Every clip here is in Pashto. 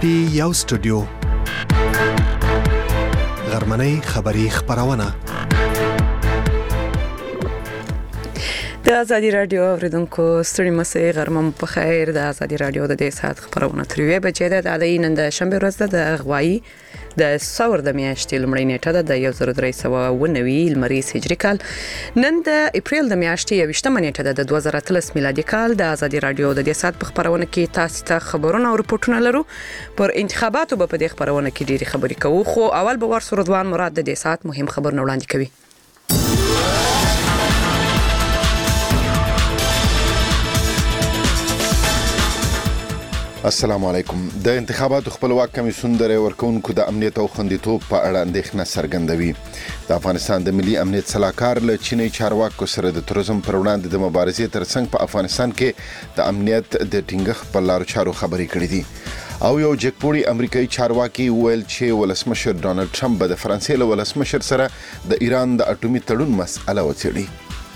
پی یو سټوډیو غرمنۍ خبری خبرونه د ازادي رادیو اوریدونکو ستړي مسئ غرمه په خیر. د ازادي رادیو د دې ساعت خبرونه تر یوې بجې ده. د نن د شنبه ورځ ده. د غوایي د ثور د میاشتې لومړۍ نیټه ده د 1390 لمریز هجري کال. نن د اپریل د میاشتې 28 نیټه ده د 2013 میلادي کال. د ازادي رادیو د دې ساعت په خبرونه کې تاسو ته خبرونه او رپورټونه لرو. پر انتخاباتو په دې خبرونه کې ډېری خبرې کوو، خو اول به ورسره رضوان مراد د دې ساعت مهم خبرونه وړاندې کوي. السلام علیکم. د انتخاباتو خپلواک کمیسیون د ورکوونکو د امنیت او خوندیتوب په اړه اندېښنه څرګندوي. د افغانستان د ملي امنیت سلاکار له چینی چارواکو سره د تروریزم پر وړاندې د مبارزې ترڅنګ په افغانستان کې د امنیت د ټینګښت په لارو چارو خبرې کړې دي. او یو جګپوړي امریکایي چارواکي ویل چې ولسمشر ډونالد ټرمپ به د فرانسې له ولسمشر سره د ایران د اټومي تړون مسأله وڅېړي.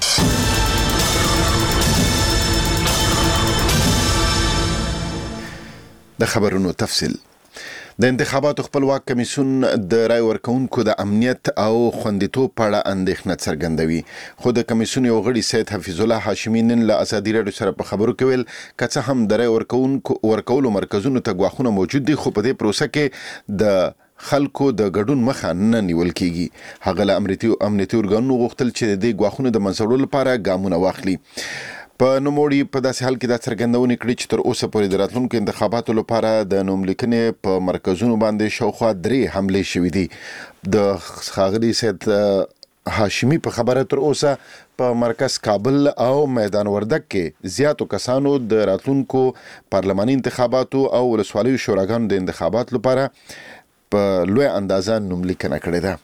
د خبرونو تفصیل. د انتخاباتو خپلواک کمیسیون د رای ورکوونکو د امنیت او خوندیتوب په اړه اندېښنه څرګندوي. خو د کمیسیون یو غړي سید حفیظ الله هاشمي نن له ازادي رادیو سره په خبرو کې ویل که هم د رای ورکولو مرکزونو ته ګواښونه موجود دي، خو په دې پروسه کې د خلکو د ګډون مخه نه نیول کیږي. هغه له امنیتي ارګانونو غوښتل چې د دې ګواښونو د منځوړلو لپاره ګامونه واخلي. په نوموړي په داسې حال کې دا څرګندونه کړې چې تر اوسه پورې د راتلونکو انتخاباتو لپاره د نوملیکنې په مرکزونو باندې شاوخوا 3 حملې شوې دي. د ښاغلي سید هاشمي په خبره تر اوسه په مرکز کابل او میدان وردګ کې زیاتو کسانو د راتلونکو پارلماني انتخاباتو او ولسوالیو شوراګانو د انتخاباتو لپاره په لوی اندازه نوملیکنه کړې ده.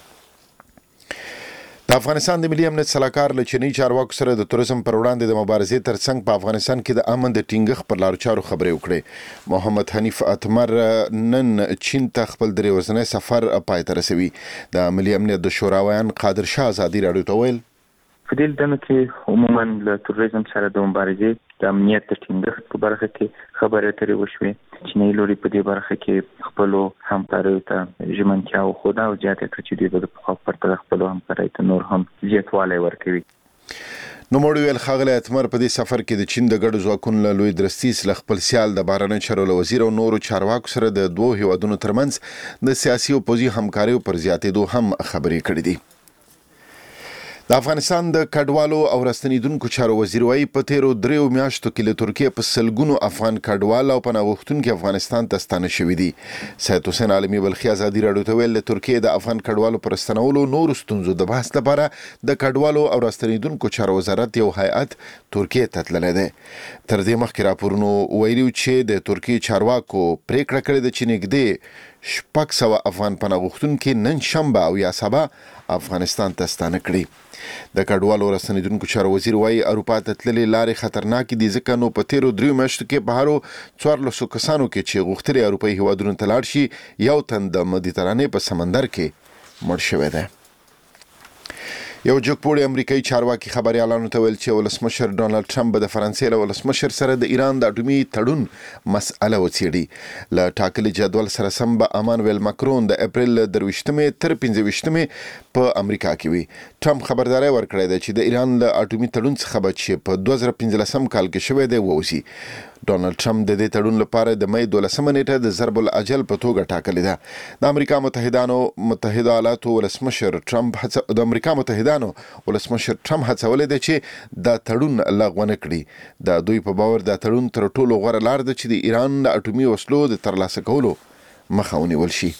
د افغانستان د ملي امنیت سلاکار له چینی چارواکو سره د تروریزم پر وړاندې د مبارزې ترڅنګ په افغانستان کې د امن د ټینګښت پر لارو چارو خبرې وکړې. محمد حنیف اتمر نن چین ته خپل 3 ورځنی سفر پای ته رسوي. د ملي امنیت د شوراویان قادر شاه ازادي رادیو ته ویل په دې ډول کې عموما له تروریزم سره د مبارزې د امنیت د ټینګښت په برخه کې خبرې اترې وشوې. چینی لوري په دې برخه کې خپل همکاریو ته ژمنتیا وښوده او زیاته کړه چې دوی به د پخوا په پرتله خپل همکاریو ته نور هم زیاتوالی ورکوي. نوموړي ویل ښاغلی اتمر په دې سفر کې د چین د ګډو ځواکونو له لوی درستیز له خپل سیال د بهرنیو چارو له وزیر او نورو چارواکو سره د 2 هیوادونو ترمنځ د سیاسي او پوځي همکاریو پر زیاتېدو هم خبرې کړې دي. د افغانستان د کډوالو او راستنیدونکو چارو وزیر وايي په تیرو 3 میاشتو کې له ترکیه په سلګونو افغان کډوال او پناه غوښتونکي افغانستان ته ستانه شوي دي. سید حسین عالمي بلخي ازادي رادیو ته ویل د ترکیه د افغان کډوالو پر ستنولو نورو ستونزو د بحث لپاره د کډوالو او راستنیدونکو چارو وزارت یو هیئت ترکیه ته تللی دی. تر دې مخکې راپورونو ویلي چې د ترکیه چارواکو پریکړه کړې ده چې نږدې 600 افغان پناه غوښتونکي نن شنبه او یا سبا افغانستان ته ستانه کړي. د کډوالو او راستنیدونکو چارو وزیر وايي اروپا ته تللې لارې خطرناکې دي ځکه نو په تیرو 3 میاشتو کې په هرو 1400 کسانو کې چې غوښتلي اروپایي هیوادونو ته لاړ شي یو تن د مدیترانې په سمندر کې مړ شوی دی. یو جګپوړي امریکایي چارواکي خبريالانو ته ویل چې ولسمشر ډونالد ټرمپ به د فرانسې له ولسمشر سره د ایران د اټومي تړون مسأله وڅېړي. له ټاکلي جدول سره سم به امانویل ماکرون د اپریل 23 تر 25 په امریکا کې وي. ټرمپ خبرداري ورکړې ده چې د ایران له اټومي تړون څخه به چې په 2015 کال کې شوی دی ووځي. ډونالد ټرمپ د دې تړون لپاره د مې 12 نیټه د ضرب الاجل په توګه ټاکلې ده. د امریکا متحده ایالاتو ولسمشر ټرمپ هڅولې ده چې دا تړون لغوه نه کړي. د دوی په باور دا تړون تر ټولو غوره لار ده چې د ایران د اټومي وسلو د ترلاسه کولو مخه ونیول شي.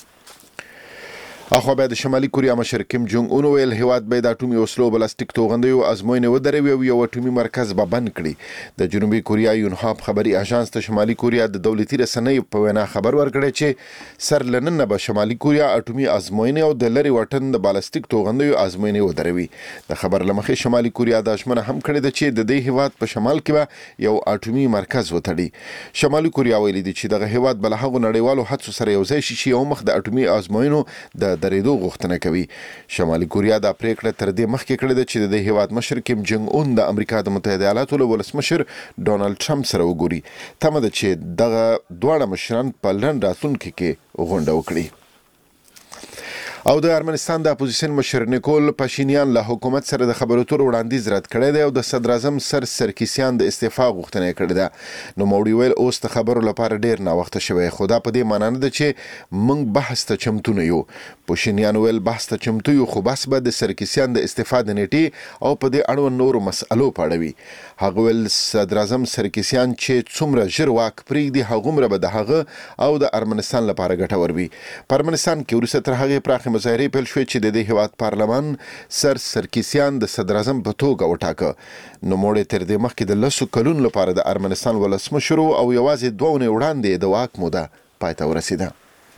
اخو به د شمالي کوریا مشر کیم جونګ اون ویل هیواد به د اټومي وسلو بلاستیک توغندیو ازموینه ودروي او یو اټومي مرکز به بند کړي. د جنوبي کوریا یونهاب خبري اژانس ته شمالي کوریا د دولتي رسنیو په وینا خبر ورکړی چې سر لنن به شمالي کوریا اټومي ازموینه او د لری وطن د بلاستیک توغندیو ازموینه ودروي. د خبر لمخې شمالي کوریا د اشمنه هم کړی د چې د دې هیواد په شمال کې به یو اټومي مرکز وتړي. شمالي کوریا ویلي دی چې دغه هیواد بل هغه نړیوالو هڅو سره یو ځای شي چې یو مخ د اټومي ازموینو د درېدو غوښتنه کوي. شمالي کوریا دا پریکړه تر دې مخکې کړې ده چې د هیواد مشر کیم جنګ اون د امریکا د متحده ایالاتو له ولسمشر ډونالد ټرمپ سره وګوري. تمه ده چې دغه دواړه مشران په لندن راتلونکي کې غونډه وکړي. او د ارمنستان د اپوزیشن مشر نیکول پاشینیان له حکومت سره د خبرو اترو وړاندیز رد کړی دی او د صدر اعظم سرکیسیان د استعفا غوښتنه کړې ده. نو موړي ویل اوس د خبرو لپاره ډیر ناوخته شوی، خو دا په دې معنی نه ده چې موږ بحث ته چمتو نه یو. پاشینیان ویل بحث ته چمتو یو، خو بس به د سرکیسیان د استعفا د نیټې او په دې اړوند نورو مسألو په اړه وي. هغه ویل صدر اعظم سرکیسیان چې څومره ژر واک پرېږدي هغومره به د هغه او د ارمنستان لپاره ګټور وي. په ارمنستان کې وروسته تر هغې پراخې مظاهرې پیل شوې چې د دې هیواد پارلمان سرکیسیان د صدر اعظم په توګه وټاکه. نو موړي تر دې مخکې د 10 کلونو لپاره د ارمنستان ولسمشر او یوازې 2 اونۍ وړاندې د واک موده پای ته ورسېده.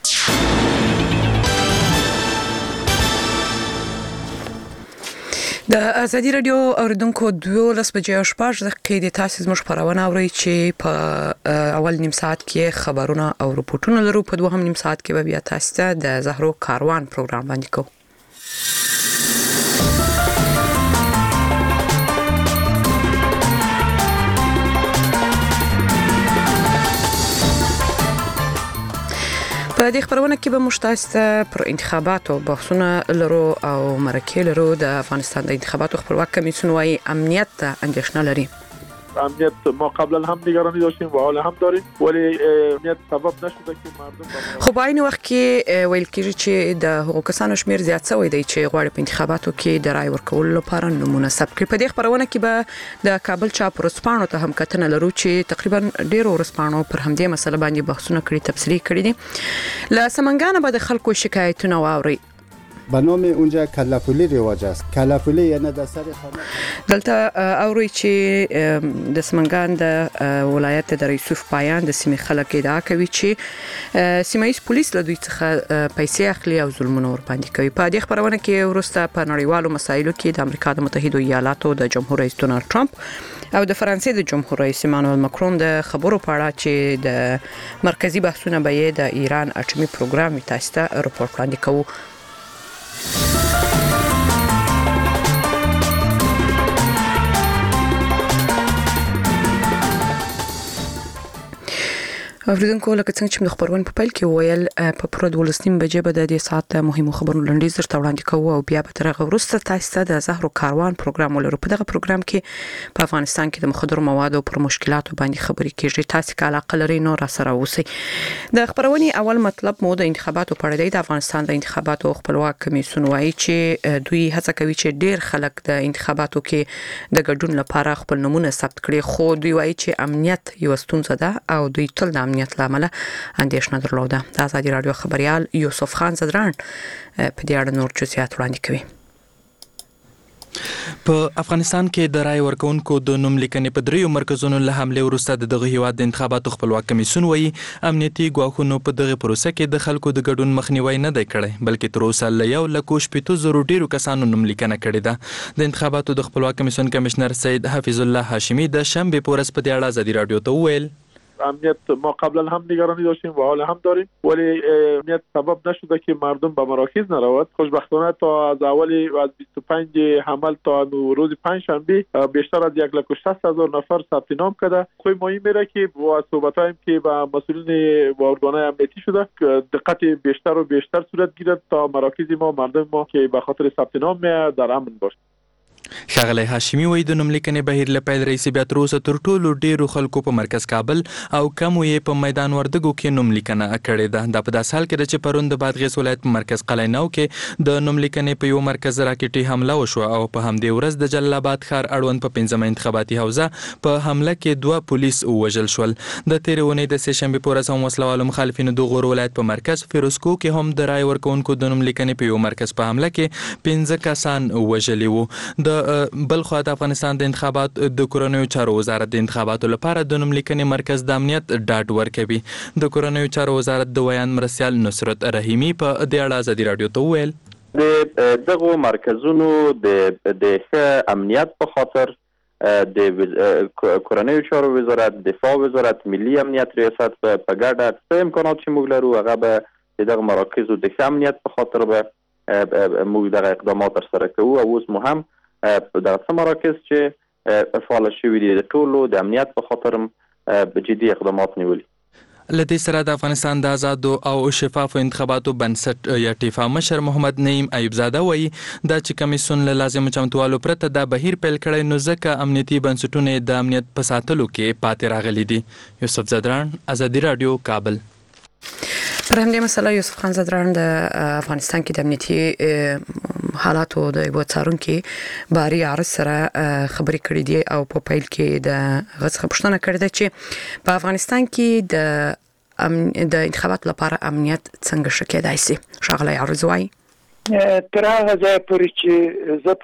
د ازادي رادیو اوریدونکو 12 بجې او 15 دقیقې د تاسو زموږ خبرونه اورئ چې په اول نیم ساعت کې خبرونه او رپورټونه لرو. په دوهم نیم ساعت کې به بیا تاسو ته د زهرو کاروان پروګرام باندې کوو. په دې خبرونه کې به مشتاق پر انتخاباتو بحثونه لرو او مرکه لرو. د افغانستان د انتخاباتو خپلواک کمیسیون وايي امنیت ته اندېښنه لري. امنیت ما قبلا هم نگرانی داشتیم و حالا هم داریم، ولی امنیت سبب نشده که مردم خب عین وخت کې ویل کېږي چې د حقوق کسانو شمیر زیات شوی دی چې غواړي په انتخاباتو کې د رای ورکولو لپاره نمونه ثبت کړي. په دې خبرونه کې به د کابل چاپ ورسپانو ته هم کتنه لرو چې تقریبا ډیرو ورسپانو پر همدې مسله باندې بحثونه کړي، تفصیلی کړي دي. له سمنګانه به د خلکو شکایتونه واوري. به نام اونجا کله‌پولی رواج است. کله‌پولی یعنی د سر خانه دلته اوري چې د سمنګان د ولایت د یوسف پایان د سیمې خلک ادعا کوي چې سیمایي پولیس له دوی څخه پیسې اخلي او ظلمونه ور باندې کوي. په دې خبرونه کې ورسته په نړیوالو مسایلو کې د امریکا د متحده ایالاتو د جمهور رئیس ډونالد ټرمپ او د فرانسې د جمهور رئیس ایمانوئل ماکرون د خبرو په اړه چې د مرکزی بحثونه به یې د ایران اټومي پروګرام تاسو ته راپور وړاندې کوو. اوریدونکو لکه څنګه چې د خبرونې په پیل کې ویل په پوره 12 بجې به د دې ساعت مهمو خبرونو لنډیز درته وړاندې کوو او بیا به تر هغه وروسته تاسو ته د زهرو کاروان پروګرام ولرو. په دغه پروګرام کې په افغانستان کې د مخدرو موادو پر مشکلاتو باندې خبرې کیږي. تاسو که علاقه لرئ نو را سره اوسئ. د خبرونې اول مطلب مو د انتخاباتو په اړه دی. د افغانستان د انتخاباتو خپلواک کمیسیون وايي چې دوی هڅه کوي چې ډیر خلک د انتخاباتو کې د ګډون لپاره خپل نمونه ثبت کړي، خو دوی وايي چې امنیت یو ستونزه ده او دوی تل د امنیت لامل اندېښنه درلوده. د ازادي رادیو خبريال یوسف خان زدران په دې اړه نور جزئیات وړاندې کوي. په افغانستان کې د رای ورکونکو د نوم لیکنې په 3 مرکزونو له حمله وروسته دغه هیواد د انتخاباتو خپلواک کمیسیون وایي امنیتي ګواښونو په دغه پروسه کې د خلکو د ګډون مخنیوي نه دی کړی، بلکې تر اوسه له 1,00,000 ډیرو کسانو نوم لیکنه کړې ده. د انتخاباتو د خپلواک کمیسیون کمشنر سید حفیظ الله هاشمی د شنبه په ورځ په دې اړه ازادي رادیو ته وویل امنیت ما قبلا هم نگرانی داشتیم و حالا هم داریم، ولی امنیت سبب نشده که مردم به مراکز نرود. خوشبختانه تا از اولی از 25 حمل تا روز پنجشنبه بیشتر از 1,60,000 نفر ثبت نام کرده. خیلی مهم میره که با صحبتایم که با مسئولین و ارگانهای امنیتی شده دقت بیشتر و بیشتر صورت گیرد تا مراکز ما مردم ما که به خاطر ثبت نام در امن باشه. ښاغلی هاشمی وایي د نوملیکنې بهیر له پیل راهیسې بیا تر اوسه تر ټولو ډیرو خلکو په مرکز کابل او کمو یې په میدان وردګو کې نوملیکنه کړې ده. دا په داسې حال کې ده چې پرون د بادغیس ولایت په مرکز قلعه نو کې د نوملیکنې په یو مرکز راکټي حمله وشوه او په همدې ورځ د جلال آباد ښار اړوند په 5مه انتخاباتي حوزه په حمله کې 2 پولیس ووژل شول. د تېرې اونۍ د سهشنبې په ورځ هم وسلوالو مخالفینو د غور ولایت په مرکز فیروزکوه کې هم د رای ورکوونکو د نوملیکنې په یو مرکز په حمله کې 15 کسان وژلي وو. د بلخوا د افغانستان د انتخابات د کورنیو چارو وزارت د انتخاباتو لپاره د نوملیکنې مرکز د امنیت ډاډ ورکوي. د کورنیو چارو وزارت د ویان مرسیال نصرت رحیمی په دې اړه ازادي رادیو ته وویل د دغه مرکزونو د امنیت په خاطر د کورنیو چارو وزارت، دفاع وزارت، ملي امنیت ریاست په ګډه څه امکانات چې موږ لرو هغه به دغه مراکزو د ښه امنیت په خاطر به موږ دغه اقدامات سره کوو او اوس مو هم دغه مراکز چې فعال شوي دي د ټولو د امنیت په خاطر جدي اقدامات نیولي. لدې سره د افغانستان د آزادو او شفافو انتخاباتو بنسټ یا ټیفا مشر محمد نعیم ایوب زاده وایي دا چې کمیسیون له لازم چمتووالو پرته دا بهیر پیل کړی نو ځکه امنیتي بنسټونه د امنیت په ساتلو کې پاتې راغلي دي. یوسف زدران، ازادي رادیو، کابل. پر همدې مسله یوسف خان زدران د افغانستان کې د امنیتي حالاتو د یو څارونکي باري عرض سره خبرې کړې دي او په پیل کې د غږ پوښتنه کړې ده چې په افغانستان کې د انتخاباتو لپاره امنیت څنګه ښه کېدای شي. ښاغلی عرض وایي تر هغه ځایه پورې چې زه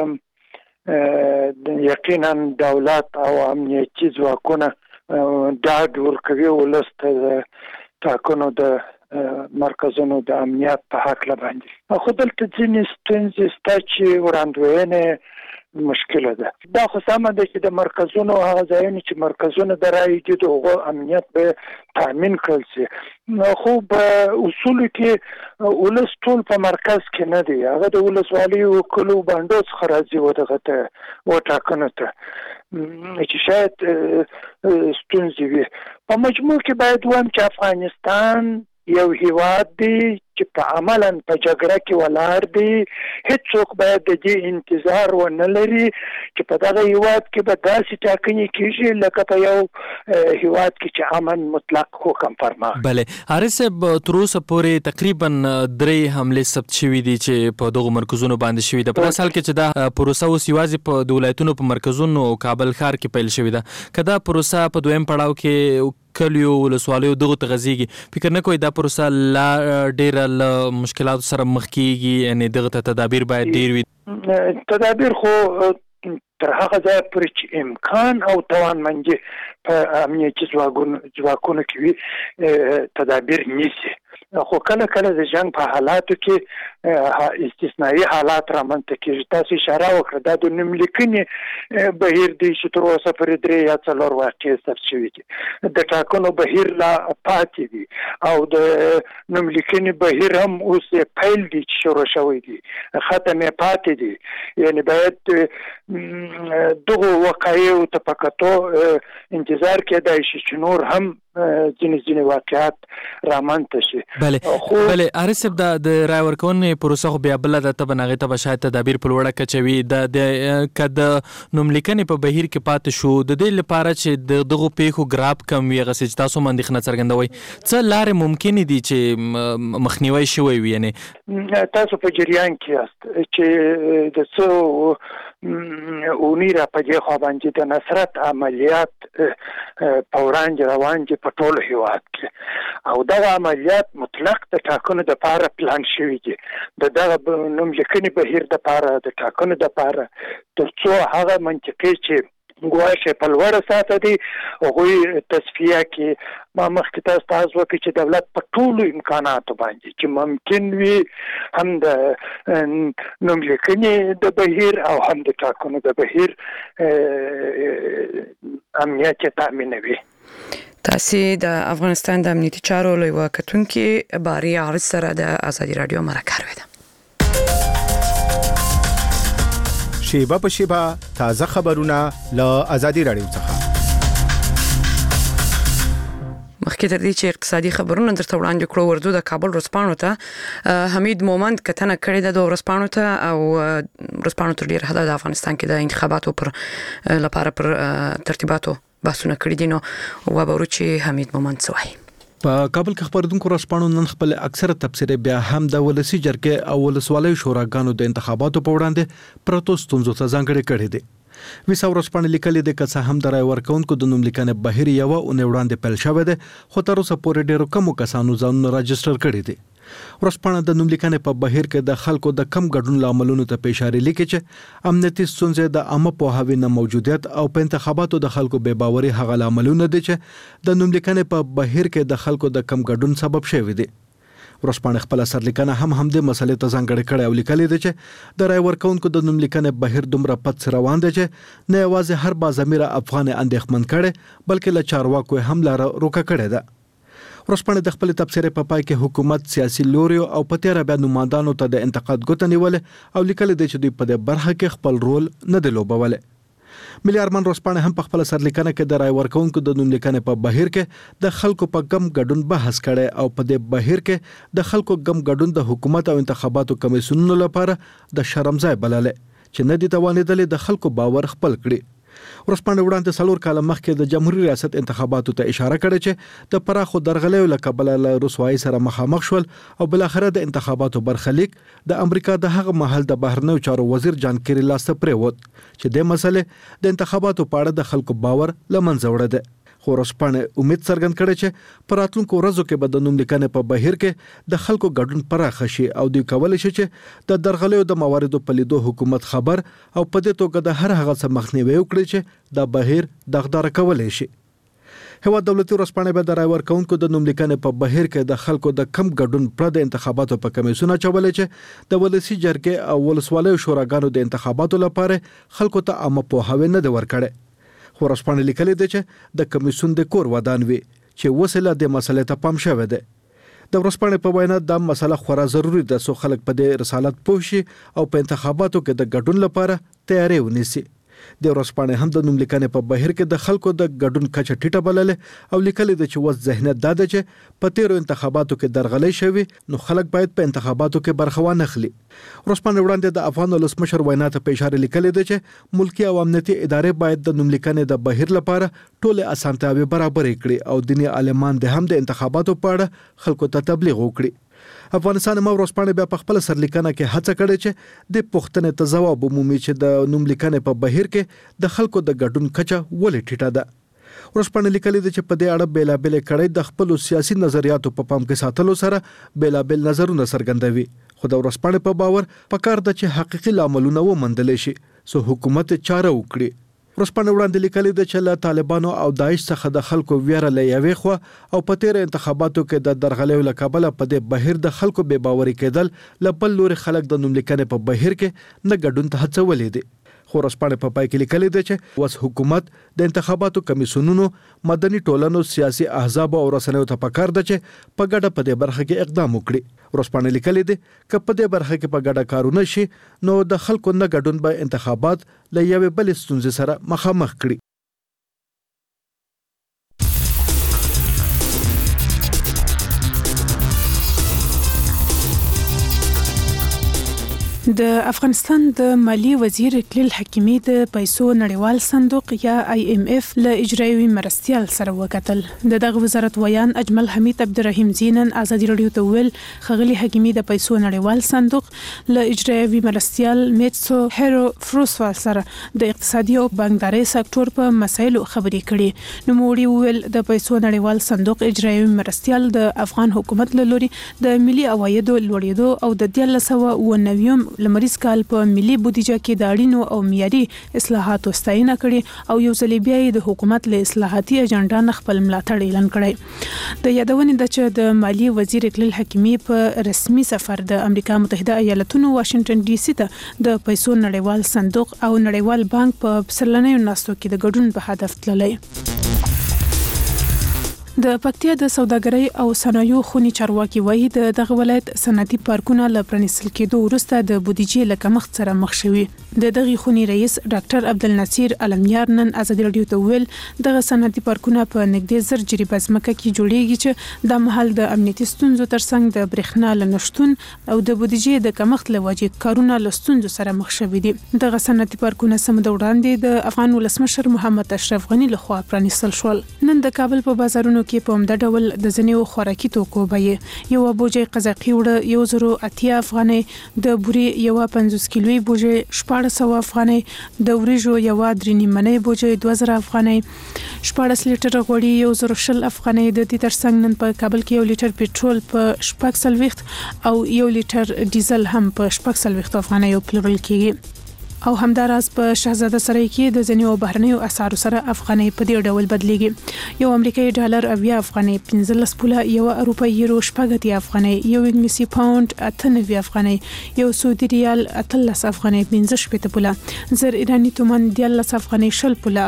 پوهېږم یقینا دولت او امنیتي ځواکونه ډاډ ورکوي ولس ته د ټاکنو د مرکزونو د امنیت په حق باندې. خو دلته ځینې ستونزې شته چې وړاندوینه مشکله ده. دا خو سمه ده چې د مرکزونو هغه ځایونه چې مرکزونه د رایې دي د هغو امنیت به تامین کړل شي. خو په اصولو کې ولس ټول په مرکز کې نه دی، هغه د ولسوالیو کلو بانډو څخه راځي ودغه ته ټاکنو ته چې شاید ستونزې وي. په مجموع کې باید وایم چې افغانستان یو هیواد دی چې په عملاً په جګړه کې ولاړ دی. هیڅوک باید د دې انتظار ونه لري چې په دغه هیواد کې به داسې ټاکنې کېږي لکه په یو هیواد کې چې امن مطلق حکم فرما. بله عارف صاحب، تر اوسه پورې تقریبا 3 حملې ثبت شوي دي چې په دغو مرکزونو باندې شوي ده. په داسې حال کې چې دا پروسه اوس یوازې په د ولایتونو په مرکزونو او کابل ښار کې پیل شوې ده، که دا پروسه په دویم پړاو کې کلیو ولسوالیو دغو ته غځېږي، فکر نه کوئ دا پروسه لا ډېره له مشکلاتو سره مخ کېږي؟ یعنې دغه ته تدابیر باید ډېر وي. تدابیر خو تر هغه ځایه پورې چې امکان او توانمندي په امنیتي ځواکونو کې وي تدابیر نیسي. خو کله کله د جنگ په حالاتو کې استثنایی حالات رامنځته کېږي. تاسو اشاره وکړه دا د نوملیکنې بهیر دی چې تر اوسه پورې 3 یا 4 واقعې ثبت شوي دي. د ټاکنو بهیر لا پاتې دي او د نوملیکنې بهیر هم اوس پیل دی چې شروع شوی دی، ختم یې پاتې دی. یعنی باید دغو وقایعو ته په کتو انتظار کېدای شي چې نور هم ځینې واقعات رامنځته شي. بله عارف صاحب، د رای ورکونې پروسه خو بیا بله ده، ته به هغې ته به شاید تدابیر په لوړه کچه وي. که د نوملیکنې په بهیر کې پاتې شو، د دې لپاره چې دغو پیښو ګراف کم وي، هغسې چې تاسو هم اندېښنه څرګندوئ، څه لارې ممکنې دي چې مخنیوی شوی وي؟ یعنې تاسو په جریان کې یاست چې د څو اونۍ را په دې خوا باندې د نصرت عملیات په وړاندې روان دي په ټول هیواد کې، او دغه عملیات مطلق د ټاکنو د پاره پلان شوی دي. دغه نوملیکنې بهیر د پاره د ټاکنو د پاره تر څو هغه منطقې چې ګواښ په لوړه ساته دي هغوی تصفیه کې. ما مخکې تاسو ته عرض وکړ چې دولت په ټولو امکاناتو باندې چې ممکن وي هم د نوملیکنې د بهیر او هم د ټاکنو د بهیر امنیت یې تامینوي. تاسو د افغانستان د امنیتي چارو له یوه کتونکي باري عرض سره د ازادي رادیو مرکه کړې ده. شیبه په شیبه تازه خبرونه له ازادي رادیو څخه. مخکې تر دې چې اقتصادي خبرونه درته وړاندې کړو، وردو د کابل ورځپاڼو ته حمید مومند کتنه کړې ده د ورځپاڼو ته، او ورځپاڼو تر ډېره حده د افغانستان کې د انتخاباتو پر لپاره پر ترتیباتو بحثونه کړي دي. نو وبورو چې حمید مومند څه وایي. په کابل کې خبردونکو ورځپاڼو نن خپل اکثره تبصرې بیا هم د ولسی جرګې او ولسوالیو شوراګانو د انتخاباتو په وړاندې پروتو ستونزو ته ځانګړې کړې دي. ویسا ورځپاڼه لیکلې ده که څه هم د رای ورکونکو د نوملیکنې بهیر یو اونۍ وړاندې پیل شوی دی، خو تر اوسه پورې ډېرو کمو کسانو ځانونه راجسټر کړي دي. ورځپاڼه د نوملیکنې په بهیر کې د خلکو د کم ګډون لاملونو ته اشاره لیکي چې امنیتي ستونزې د عامه پوهاوي نه موجودیت او په انتخاباتو د خلکو بې باوري هغه لاملونه دي چې د نوملیکنې په بهیر کې د خلکو د کم ګډون سبب شوی دي. ورځپاڼه خپل سرلیکنه هم د مسلې ته ځانګړې کړې او لیکلې ده چې د رای ورکونکو د نوملیکنې بهیر دومره پد روان دی چې نه یوازې هر باضمیره افغان اندېښمن کړي بلکې له چارواکو هم لاره روکه کړې ده. ورسپانې د خپل تبصرې په پای کې حکومت سیاسي لوري او پتیره بیا نمائندانو ته د انتقاد ګوته نیولې او لیکل دي چې دوی په دې برخه کې خپل رول نه دی لوبولی. ملي ارمان ورسپانې هم په خپل سرلیکنه کې د رای ورکونکو د نوم لیکنې په بهیر کې د خلکو په ګم ګډون بحث کړي او په دې بهیر کې د خلکو ګم ګډون د حکومت او انتخاباتو کمیسیونونو لپاره د شرمځای بللې چې نه دي توانېدلې د خلکو باور خپل کړي. ورسپانې وړاندې 4 کال مخکې د جمهوریت ریاست انتخاباتو ته اشاره کړې چې د پراخو درغلیو له کبله له رسوایی سره مخامخ شول او بل اخر د انتخاباتو برخلیک د امریکا د هغه محل د بهرنیو چارو وزیر جان کیری لاسته پریوت چې د مسلې د انتخاباتو په اړه د خلکو باور لمنځه وړه ده. خو ورسپانې امید څرګند کړي چې په راتلونکو ورځو کې به د نوم لیکنې په بهیر کې د خلکو ګډون پراخ شي او دوی کولی شي چې د درغلیو د مواردو په لیدو حکومت خبر او په دې توګه د هر هغه څه مخنیوي وکړي چې د بهیر دغداره کولی شي. هیواد دولتي ورسپانې به د رای ورکونکو د نوم لیکنې په بهیر کې د خلکو د کم ګډون پر د انتخاباتو په کمیسیون اچولې چې د ولسی جرګې او ولسوالیو شوراګانو د انتخاباتو لپاره خلکو ته عامه پوهاوی نه دی ورکړی. خو ورسپانې لیکلي دي چې د کمیسیون د کور ودان وي چې وسله د مسلې ته پام شوی دی. د ورسپانې په وینا دا مسله خورا ضروری ده څو خلک په دې رسالت پوه شي او په انتخاباتو کې د ګډون لپاره تیاری ونیسي. د ورسپانې هم د نوم لیکنې په بهیر کې د خلکو د ګډون کچه ټیټه بللې او لیکلي دي چې وس ذهنیت دا ده چې په تیرو انتخاباتو کې درغلي شوی نو خلک باید په انتخاباتو کې برخه وانخلي. ورسپانې وړاندې د افغان ولسمشر وینا ته په اشاره لیکلي دي چې ملکی او امنیتي ادارې باید د نوم لیکنې د بهیر لپاره ټول اسانتیاوي برابر کړي او دینی عالمان د هم د انتخاباتو په اړه خلکو ته تبلیغ وکړي. افغانستان هم ورسپانې بیا په خپل سرلیکنه کې هڅه کړې چې د پوښتنې ته ځواب ومومي چې د نوم لیکنې په بهیر کې د خلکو د ګډون کچه ولې ټیټه ده. ورسپانې لیکلي دي چې په دې اړه بیلابل کړي د خپل سیاسي نظریاتو په پام کې ساتلو سره بیلابل نظرونه څرګندوي. خو د ورسپانې په باور پکار ده چې حقيقي لاملونه ومندل شي سو حکومت چاره وکړي. ورسپانې وړاندې لیکلي دي چې له طالبانو او داعش څخه د خلکو ویره لېوي خو او په تیر انتخاباتو کې د درغلیو له کبله په دې بهیر د خلکو بے باوري کېدل لپل لوري خلک د نوم لیکنې په بهیر کې نه ګډون ته هڅولې دي. خو ورسپانې په پای کې لیکلي دي چې وس حکومت د انتخاباتو کمیسیونونو مدني ټولنو سیاسي احزاب او رسنیو ته پکار ده چې په ګډه په دې برخه کې اقدام وکړي. ورسپانې لیکلي دي چې په دې برخه کې په ګډه کارونه شي نو د خلکو نه ګډون به انتخابات له یوې بلې ستونزې سره مخامخ کړي. د افغانستان د مالی وزیر اقلیل حکیمی د پیسو نړیوال صندوق یا IMF له اجرایوي مرستیال سره وکتل. دغه وزارت ویان اجمل حمید عبدالرحیم زینن ازادي رادیو ته ویل خغلی حکیمی د پیسو نړیوال صندوق له اجرایوي مرستیال میټسو هیرو فروسوا سره د اقتصادي او بانکداري سکتور په مسایلو خبرې کړي. نو موړي ویل د پیسو نړیوال صندوق اجرایوي مرستیال د افغان حکومت له لوري د ملي عوایدو لوړېدو او د 1990 لمریز کال په ملي بودیجه کې د اړینو او معیاري اصلاحاتو ستاینه کړې او یو ځل بیا د حکومت له اصلاحاتي اجنډا نه خپل ملاتړ اعلان کړی. د یادونې ده چې د مالی وزیر اقلیل حکیمی په رسمي سفر د امریکا متحده ایالاتونو واشنگټن ډي سي ته د پیسو نړیوال صندوق او نړیوال بانک په پسرلنیو ناستو کې د ګډون په هدف تللی. د پکتیا د سوداګرۍ او صنایعو خونی چارواکي وایي دغه ولایت صنعتي پارکونه له پرانیستل کېدو وروسته د بودیجې له کمښت سره مخ شوي. دغه خونی رئیس ډاکټر عبدالنصیر علمیار نن ازادي رادیو ته ویل دغه صنعتي پارکونه په نږدې 1000 جریبه ځمکه کې جوړیږي چې د محل د امنیتي ستونزو ترڅنګ د برېښنا له نشټون او د بودیجې د کمښت له وجې کارونه له ستونزو سره مخ شوي دي. دغه صنعتي پارکونه سمد وړاندې د افغان ولسمشر محمد اشرف غنی لخوا پرانیستل شول. نن د کابل په بازارونو کې په همدا ډول د ځینو خوراکي توکو بیې یو بوجي قزاقي وړه 1080 افغانۍ، د بوري یو 50 کیلوي بوجي 1400 افغانۍ، د وریجو یو 3 منۍ بوجي 2000 افغانۍ، 14 لیټر غوړي 1000 افغانۍ. د دې ترڅنګ نن په کابل کې 1 لیټر پټرول په 440 او 1 لیټر ډیزل هم په 440 افغانۍ پلورل کیږي. او همداراز په شهزاده سرای کې د ځینو بهرنیو اسعارو سره افغانۍ په دې ډول بدلیږي. یو امریکایي ډالر 80 افغانۍ، 15 پوله، یو اروپایي یورو 80 افغانۍ، یو انګلیسي پاوند 98 افغانۍ، یو سعودي ریال 13 افغانۍ 15 پوله، زر ایرانی تومان 13 افغانۍ 20 پوله او 1000 پاکستاني کلداري 588 افغانۍ.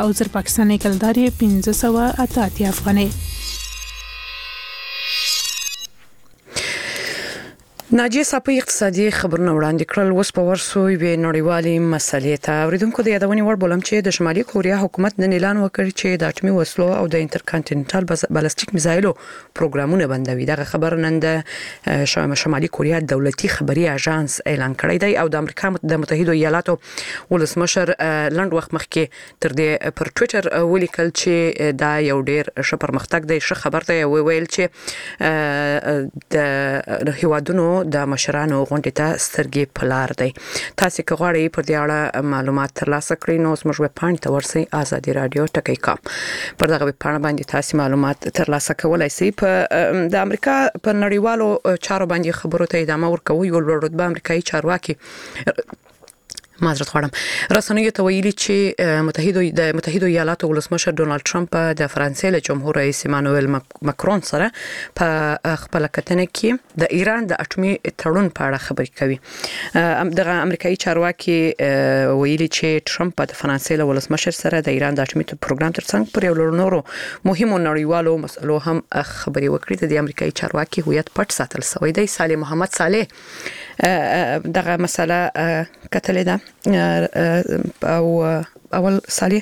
د افغانستان د مالی وزیر اقلیل حکیمی د پیسو نړیوال صندوق یا IMF له اجرایوي مرستیال سره د ناجیه صاحب اقتصادي خبرونه وړاندې کړل. اوس په ورسو وی نړیوالي مسلې ته اوریدونکو د یادونې وړ بولم چې د شمالي کوریا حکومت نن اعلان وکړ چې د اټومي وسلو او د انټرکانټینټل بالستیک میزایلو پروګرامونه بندوي. دغه خبر نن د شمالي کوریا دولتي خبري اژانس اعلان کړی دی او د امریکا د متحده ایالاتو ولسمشر لند وخت مخکې تر دې پر ټوئیټر ولیکل چې دا یو ډیر ښه پرمختګ دی. ښه خبر دی ویل چې د هیوادونو د مشرانو غونډې ته سترګې پلار دی. تاسو که غواړئ پر دې اړه معلومات ترلاسه کړئ نو زموږ ویب پاڼې ته ورسئ ازادي رادیو ټکی کام. پر دغه ویب پاڼه باندې تاسو معلومات ترلاسه کولای شئ. په د امریکا په نړیوالو چارو باندې خبرو ته ادامه ورکوي. یو لوړ رتبه امریکایي چارواکي معذرت غواړم رسنیو ته ویلي چې د متحده ایالاتو ولسمشر ډونالد ټرمپ د فرانسې له جمهور رئیس ایمانوئل ماکرون سره په خپل کتنه کې د ایران د اټومي تړون په اړه خبرې کوي. دغه امریکایي چارواکي ویلي چې ټرمپ د فرانسې له ولسمشر سره د ایران د اټومي پروګرام ترڅنګ پر یو نورو مهمو نړیوالو مسلو هم خبرې وکړي. د امریکایي چارواکي هویت پټ ساتل شوی دی. صالح محمد صالح دغه مسله کتلې ده او اول صالح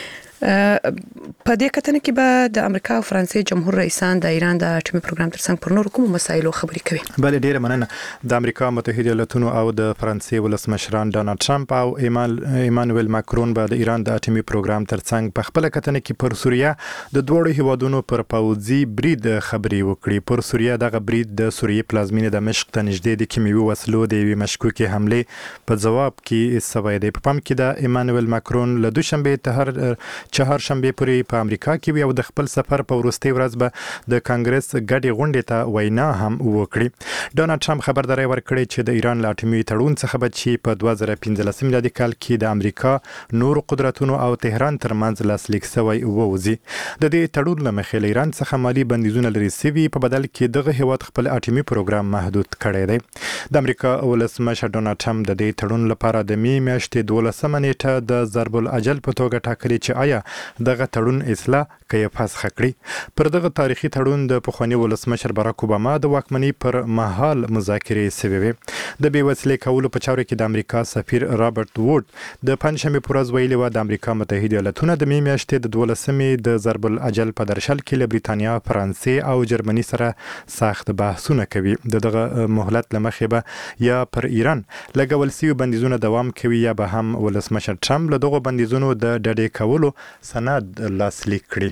په دې کتنه کې به د امریکا او فرانسې جمهور رئیسان د ایران د اټومي پروګرام ترڅنګ پر نورو کومو مسایلو خبرې کوي. بل ډیره مننه. د امریکا متحده ایالاتونو او د فرانسې ولسمشران ډونالد ټرمپ او ایمانوئل ماکرون به د ایران د اټومي پروګرام ترڅنګ په خپل کتنه کې پر سوریه د دوړو هیوادونو پر پوځي برید خبرې وکړي. پر سوریه دغه برید د سوریې پلازمینه دمشق ته نږدې د کیمیاوي وسلو د یوې مشکوکې حمله په جواب کې سوی دی. په پام کې د ایمانوئل ماکرون له دوشنبه ته چهارشنبه په امریکا کې وي او د خپل سفر په وروستي ورځ به د کانګرس ګډې غونډې ته وینا هم وکړي. ډونالد ټرمپ خبرداري ورکړې چې د ایران له اټومي تړون څخه به چې په 2015 میلادي کال کې د امریکا نور قدرتونو او تهران ترمنځ لاسلیک شوی ووځي. د دې تړون له مخې له ایران څخه مالی بندیزونه لري سوي په بدل کې دغه هیواد خپل اټومي پروګرام محدود کړی دی. د امریکا ولسمشر ډونالد ټرمپ د دې تړون لپاره د می میاشتې 12 نیټه د ضرب الاجل په توګه ټاکلي چې آیا دغه تړون اصلاح کوي فسخ کړي. پر دغه تاریخي تړون د پخوانی ولسمشر باراک اوباما د واکمنۍ پر مهال مذاکرې شوې وې. د بې وسلې کولو په چارو کې د امریکا سفیر رابرټ ووډ د پنځشنبه پر ورځ ویلي و د امریکا متحده ایالاتونو د می میاشتې د 12 د ضرب الاجل په درشل کې له بریتانیا، فرانسې او جرمني سره سخت بحثونه کوي. دغه مهلت لمخې به یا پر ایران لګول شوي بندیزونه دوام کوي یا به هم ولسمشر ټرمپ له دغه بندیزونو د ډډې کولو سند لاسلیک کړي.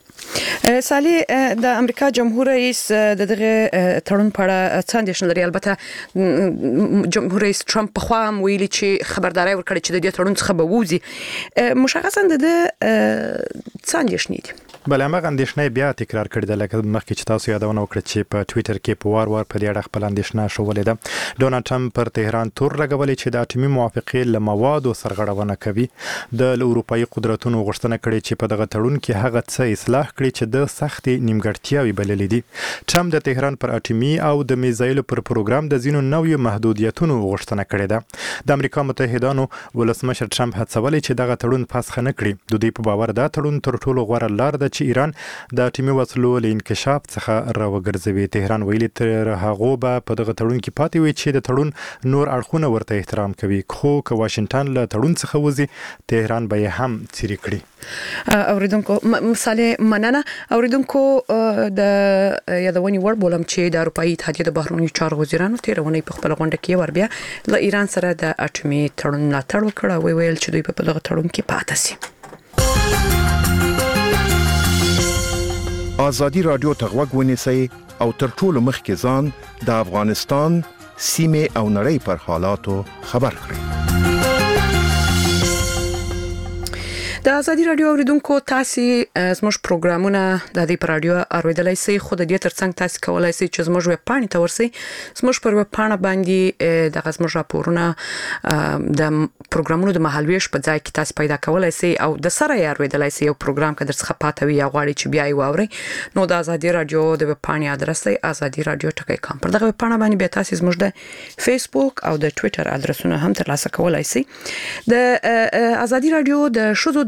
صالح د امریکا جمهور رئیس دغه تړون په اړه څه اندېښنه لري؟ البته جمهور رئیس ټرمپ په خوا هم ویلي چې خبرداري ورکړي چې د دې تړون څخه به ووځي. مشخصا د څه اندېښنې دي؟ بل هغه اندېښنې بیا تکرار کړې ده لکه مخکې چې تاسو یادونه وکړه چې په ټوئیټر کې په وار په دې اړه خپل اندېښنه شولې ده. ډونالد ټرمپ پر تهران تور لګولې چې د اټومي موافقې له موادو سرغړونه کوي. د اروپایي قدرتونو غوښتنه کړې چې په دغه تړون کې هغه څه اصلاح کړي چې د سختي نیمګړتیاوي بللې دي. ټرمپ د تهران پر اټومي او د میزایلو پر پروګرام د زینو نوې محدودیتونو غوښتنه کړې ده. د امریکا متحدانو ولسمشر ټرمپ هڅولې چې دغه تړون فسخ نه کړي. د دوی په باور دا تړون تر ټولو غوره لار ده چې ایران د اټومي وسلو له انکشاف څخه راوګرځوي. تهران ویلي تر هغه به په دغه تړون کې پاتې وي چې د تړون نور اړخونه ورته احترام کوي. خو که واشنگټن له تړون څخه وځي تهران به هم څیرې کړي. اوریدونکو مثال مننه. اوریدونکو د یادونې وړ بولم چې د اروپאי اتحادیه د بهرنیو چارو وزیرانو تیرونې په خپل غونډه کې ور بیا له ایران سره د اټومي تړون ملاتړ وکړ او ویل چې دوی په دغه تړون کې پاتې شي. ازادي رادیو ته غوږ ونیسئ او تر ټولو مخکې ځان د افغانستان سیمه او نړۍ پر حالاتو خبر کړئ. د ازادي رادیو اوریدونکو تاسو زموږ پروګرامونه د دې پر رادیو اوریدلای شئ. خو د دې ترڅنګ تاسو کولای شئ چې زموږ ویب پاڼې ته ورسئ. زموږ پر ویب پاڼه باندې د زموږ راپورونه د پروګرامونو د مهالويش په ځای کې تاسو پیدا کولای شئ او د سره یې اوریدلای شئ. یو پروګرام که درڅخه پاتې وي یا غواړئ چې بیا یې واورئ نو د ازادي رادیو د ویب پاڼې ادرس دی azadi.radio.com. پر دغه ویب پاڼه باندې بیا تاسو زموږ د فیسبوک او د ټوئیټر ادرسونه هم ترلاسه کولای شئ. د ازادي رادیو د شذو د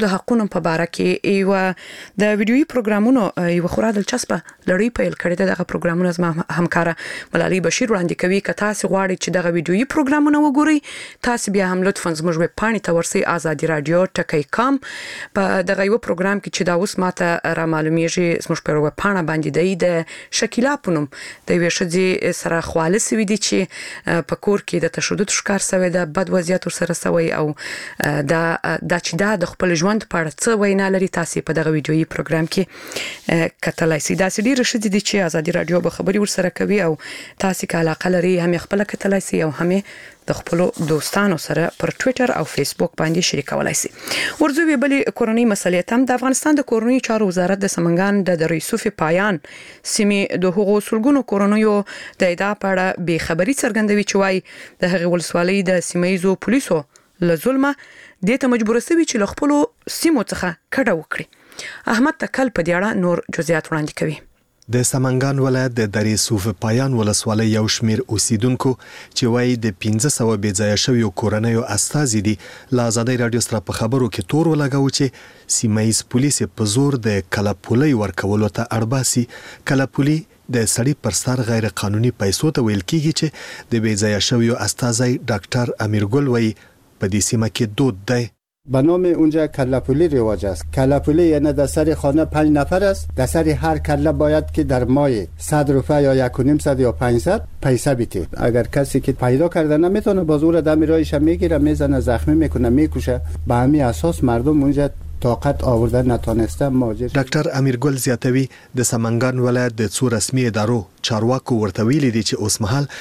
د حقوقو په اړه کې یو د ویډیويي پروګرامونو یو خورا دلچسپه لړۍ پیل کړې ده. دغه پروګرامونه زما همکاره ملالۍ بشیر وړاندې کوي. که تاسو غواړئ چې دغه ویډیويي پروګرامونه وګورئ تاسو بیا هم لطفاً زموږ ویب پاڼې ته ورسئ ازادي رادیو ټکی.com. په دغه یو پروګرام کې چې دا اوس ماته را معلومیږي زموږ په ویب پاڼه باندې د شکیلا پونم د یو شذي سره خالص وي دي چې په کور کې د تشدد ښکار شوی د بد وضعیت سره سوی او دا چې دا د خپل ژوند په اړه څه وینا لري تاسو په دغه ویډیويي پروګرام کې کتلای شئ. دا سړي رشد دي چې ازادي رادیو به خبري ورسره کوي او تاسو کې علاقه لري هم خپل کتلای شئ او هم د خپل دوستانو سره پر ټوئیټر او فیسبوک باندې شریکولای شئ. ورځوي بلی کورونی مسلې هم د افغانستان د کورونی چارو وزارت د سمنګان د ریسوف پایان سیمې د حقوقو سلګونو کورونیو د ادعا په اړه به خبري څرګندوي چې وايي د هغې ولسوالۍ د سیمایزو پولیسو له ظلمه د ته مجبور شوي چې له خپل سیمو څخه کډه وکړي. احمد تکل په دې اړه نور جزئیات وړاندې کوي. د سمنګان ولایت د درې صوف پایان ولسوالۍ یو شمیر اوسیدونکو چې وایي د 1500 بېځایه شویو کورنیو استازي دي له ازادي رادیو سره په خبرو کې تور ولګاو چې سیمایز پولیس په زور د کلاپولۍ ورکولو ته اړباسي. کلاپولي د سړي پر سر غیر قانوني پیسو ته ویل کیږي چې د بېځایه شویو استازي ډاکټر امیرګل وایي په دې سیمه کې دود دی. به نام اونجا کلاپولی رواج است. کلاپولی یعنی در سر خانه 5 نفر است. در سر هر کله باید که در ماه 100 روپیه یا 1.5 یا 500 پیسه بده. اگر کسی که پیدا کرده نمیتونه با زور دم رایش میگیره میزنه زخمی میکنه میکشه. به همین اساس مردم اونجا طاقت آوردن نتونسته ماجر. ډاکټر امیرګل زیاتوي د سمنګان ولایت د څو رسمي ادارو چارواکو ورته ویلي دي چې اوس مهال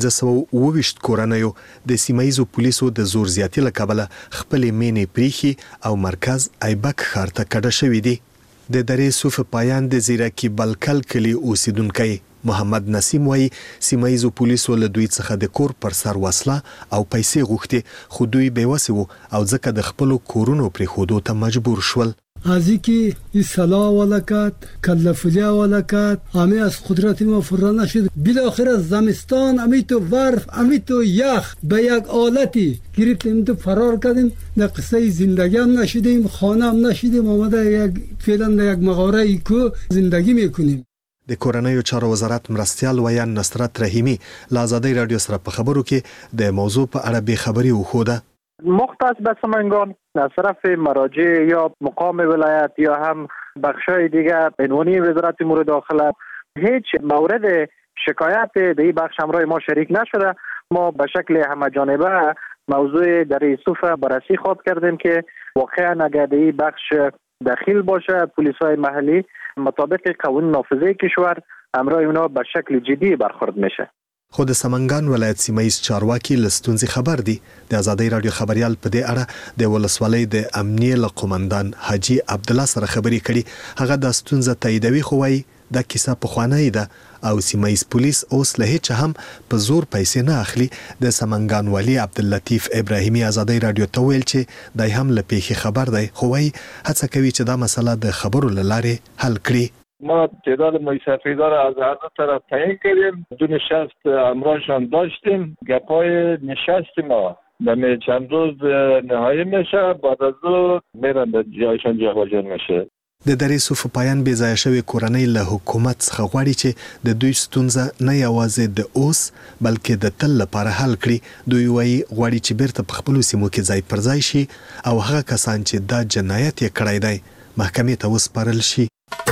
1520 کورنیو د سیمایزو پولیسو د زور زیاتي له کبله خپل مینې پریخي او مرکز ایبک ښار ته کډه شوی دي. د درې صوف پایان د زیرکی بلکل کلی اوسیدونکي محمد نسیم وایي سیمایزو پولیسو له دوی څخه د کور پر سر وسله او پیسې غوښتي خو دوی بیوسه وو او ځکه د خپل کورونو پرې خودو ته مجبور شول. از اینکه این سلاح ولکت کلفلیا ولکت همه از قدرت ما فرا نشد بالاخره از زمستان امی تو برف امی تو یخ به یک آلتی گرفتیم تو فرار کردیم. در قصه زندگی هم نشدیم خانه هم نشدیم آمده یک فعلا یک مغاره کو زندگی میکنیم. د کورنیو چارو وزارت مرستیال ویان نصرت رحیمی له ازادي رادیو سره په خبرو کې د موضوع په اړه به خبري وخوده. مختص به سمنگان از طرف مراجع یا مقام ولایت یا هم بخشای دیگر عنوانی وزارت امور داخله هیچ مورد شکایت در این بخش همراه ما شریک نشده. ما به شکل همه جانبه موضوع در یوسف بررسی خواهد کردیم که واقعا اگر در این بخش دخیل باشه پلیس‌های محلی مطابق قوانین نافذه کشور همراه اونا به شکل جدی برخورد میشه. خود سمنګان ولایت سیمایز چارواکي لستونزي خبر دي. د ازادي رادیو خبريال په دې اړه د ولسوالۍ د امنیه لقمندان حاجی عبد الله سره خبري کړي. هغه د ستونزه تاییدوي خو وايي د کیسه په خوانای ده او سیمایز پولیس اوس له هیڅ هم په زور پیسې نه اخلي. د سمنګان والی عبداللطیف ابراهیمی ازادي رادیو ته ویل چې دای هم له پیښې خبر دی خو وايي هڅه کوي چې دا مسله د خبرو لاره حل کړي. ما تعداد مصرفی‌ها را از هر دو طرف تعیین کردیم. دو نشست امراشان داشتیم. گپای نشست ما در چند روز نهایی میشه بعد از دو میرن به جایشان جابجا میشه. د درې صوف پایان بې ځایه شوی کورنۍ له حکومت څخه غواړي چې د دوی ستونزه نه یوازې د اوس بلکې د تل لپاره حل کړي. دوی وایي غواړي چې بیرته په خپلو سیمو کې ځای پر ځای شي او هغه کسان چې دا جنایت یې کړی دی محکمې ته وسپارل شي.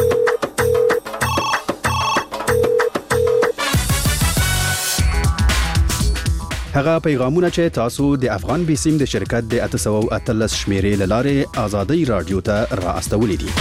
هغه پیغامونه چې تاسو د افغان بیسیم د شرکت د 813 شمیرې لاره ازادي رادیو ته را استولې دي.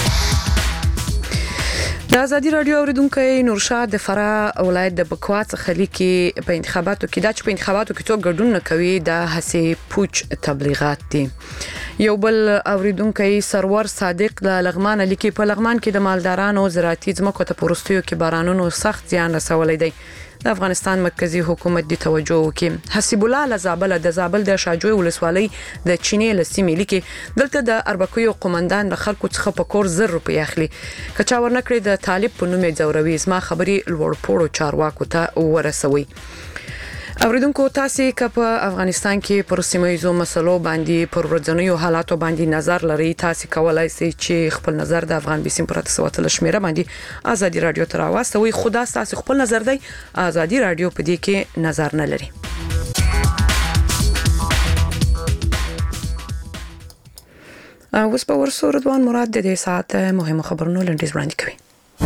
د ازادي رادیو اوریدونکو نورشاد د فرا ولایت د بکوا څخه لیکي په انتخاباتو کې چې په انتخاباتو کې څوک ګډون نه کوي دا هسې پوچ تبلیغات دي. یو بل اوریدونکو سرور صادق د لغمان لیکي په لغمان کې د مالدارانو زراعتي ځمکو ته پروستیو کې بارانونو سخت زیان رسولی دی. د افغانستان مرکزی حکومت د توجه وکړي. حسیب الله لزابل د زابل د شاجوی ولسوالۍ د چینې لسیمې لیکي دلته د اربکیو قومندان د خلکو څخه په کور 1000 روپۍ اخلي. کچا ورنکړي د طالب په نوم ځوروي زما خبري لوړ پوړو چارواکو ته ورسوي. اوریدونکو تاسو که په افغانستان کې پر سیمایي مسلو باندې پر ورځنیو حالاتو باندې نظر لري، تاسو کولای شئ چې خپل نظر د افغان بیسیم پر تاسو شمیره باندې ازادي رادیو ته راوستوي. خدا تاسو خپل نظر دی ازادي رادیو په دې کې نظر نه لري. اوس په ورسو رضوان مراد د دې ساعت مهمه خبرونه لنډیز وړاندې کوي.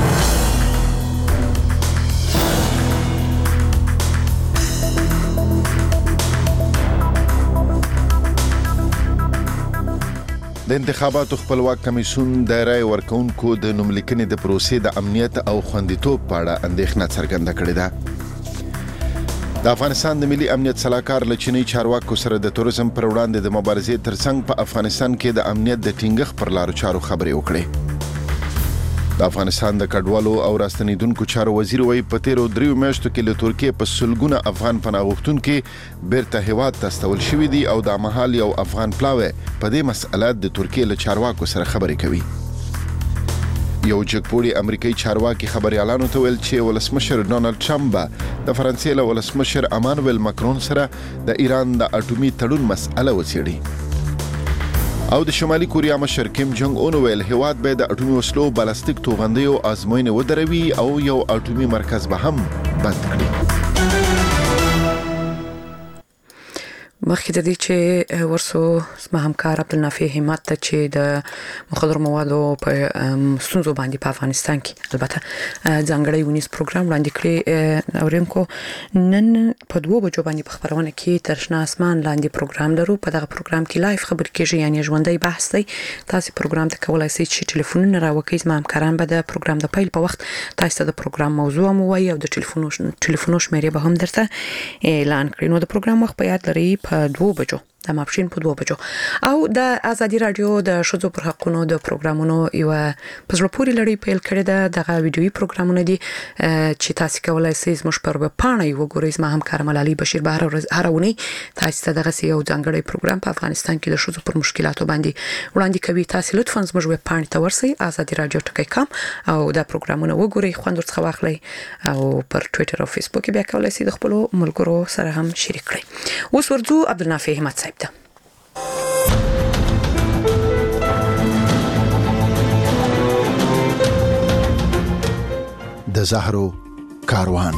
د انتخاباتو خپلواک کمیسیون د رای ورکونکو د نوملیکنې د پروسې د امنیت او خوندیتوب په اړه اندېښنه څرګنده کړې ده. د افغانستان د ملي امنیت سلاکار له چینی چارواکو سره د توریزم پر وړاندې د مبارزې ترڅنګ په افغانستان کې د امنیت د ټینګښت پر لارو چارو خبرې وکړې. د افغانستان د کډوالو او راستنیدونکو چارو وزیر وایي په تیرو 3 میاشتو کې له ترکیې په سلګونه افغان پناه غوښتونکو بیرته هیواد ته استول شوي دي او د مهال یو افغان پلاوی په دې مسأله د ترکیې له چارواکو سره خبرې کوي. یو جګپوړي امریکایي چارواکي خبريالانو ته ویل چې ولسمشر ډونالد ټرمپ د فرانسې له ولسمشر امانویل ماکرون سره د ایران د اټومي تړون مسأله وڅېړي. او د شمالي کوریا مشر کیم جونګ اون ویل هیواد به د اټومي وسلو بالستیک توغندیو آزموینه ودروي او یو اټومي مرکز به هم بند کړي. مخکې د دې چې ورسو زما همکار عبدالنافع همت ته چې د مخدر موادو په ستونزو باندې په افغانستان کې البته ځانګړی ونیس پروګرام وړاندې کړی. اورینکو نن په 2 بجو باندې په خبرونه کې ترشنا اسمان لاندې پروګرام لرو. په دغه پروګرام کې لایف خبر کېږي، یعنی ژوندۍ بحث دی. تاسو پروګرام ته کولای شئ چې ټلیفونونه راوکړئ. زما همکاران به د پروګرام د پیل په وخت تاسو ته د پروګرام موضوع مو وایي او د ټلیفونو شمیرې به هم درته اعلان کړي. نو د پروګرام وخت په یاد لرئ په 2 بجو د ماپښین په 2 بجو. او د ازادي رادیو د شذو پر حقونو د پروګرامونو یو پزړه پوری لړۍ پیل کړې ده. دغه ویډیويي پروګرامونه دي چې تاسو کولای شئ زموږ پر پاڼه وګورئ. زما همکار ملالي بشیر بهر هرونی تاسو ته دغه یو ځانګړی پروګرام په افغانستان کې د شذو پر مشکلاتو باندې وړاندې کوي. تاسو لطفا زموږ ویب پاڼه ته ورسئ ازادي رادیو ټکی کام او دا پروګرامونه وګورئ، خوند ورڅخه واخلئ او پر ټوئیټر او فیسبوک کې بیا کولای شئ د خپل ملګرو سره هم شریک کړئ. اوس ورځو عبدالنافع همت صاحب ته. د زهرو کاروان.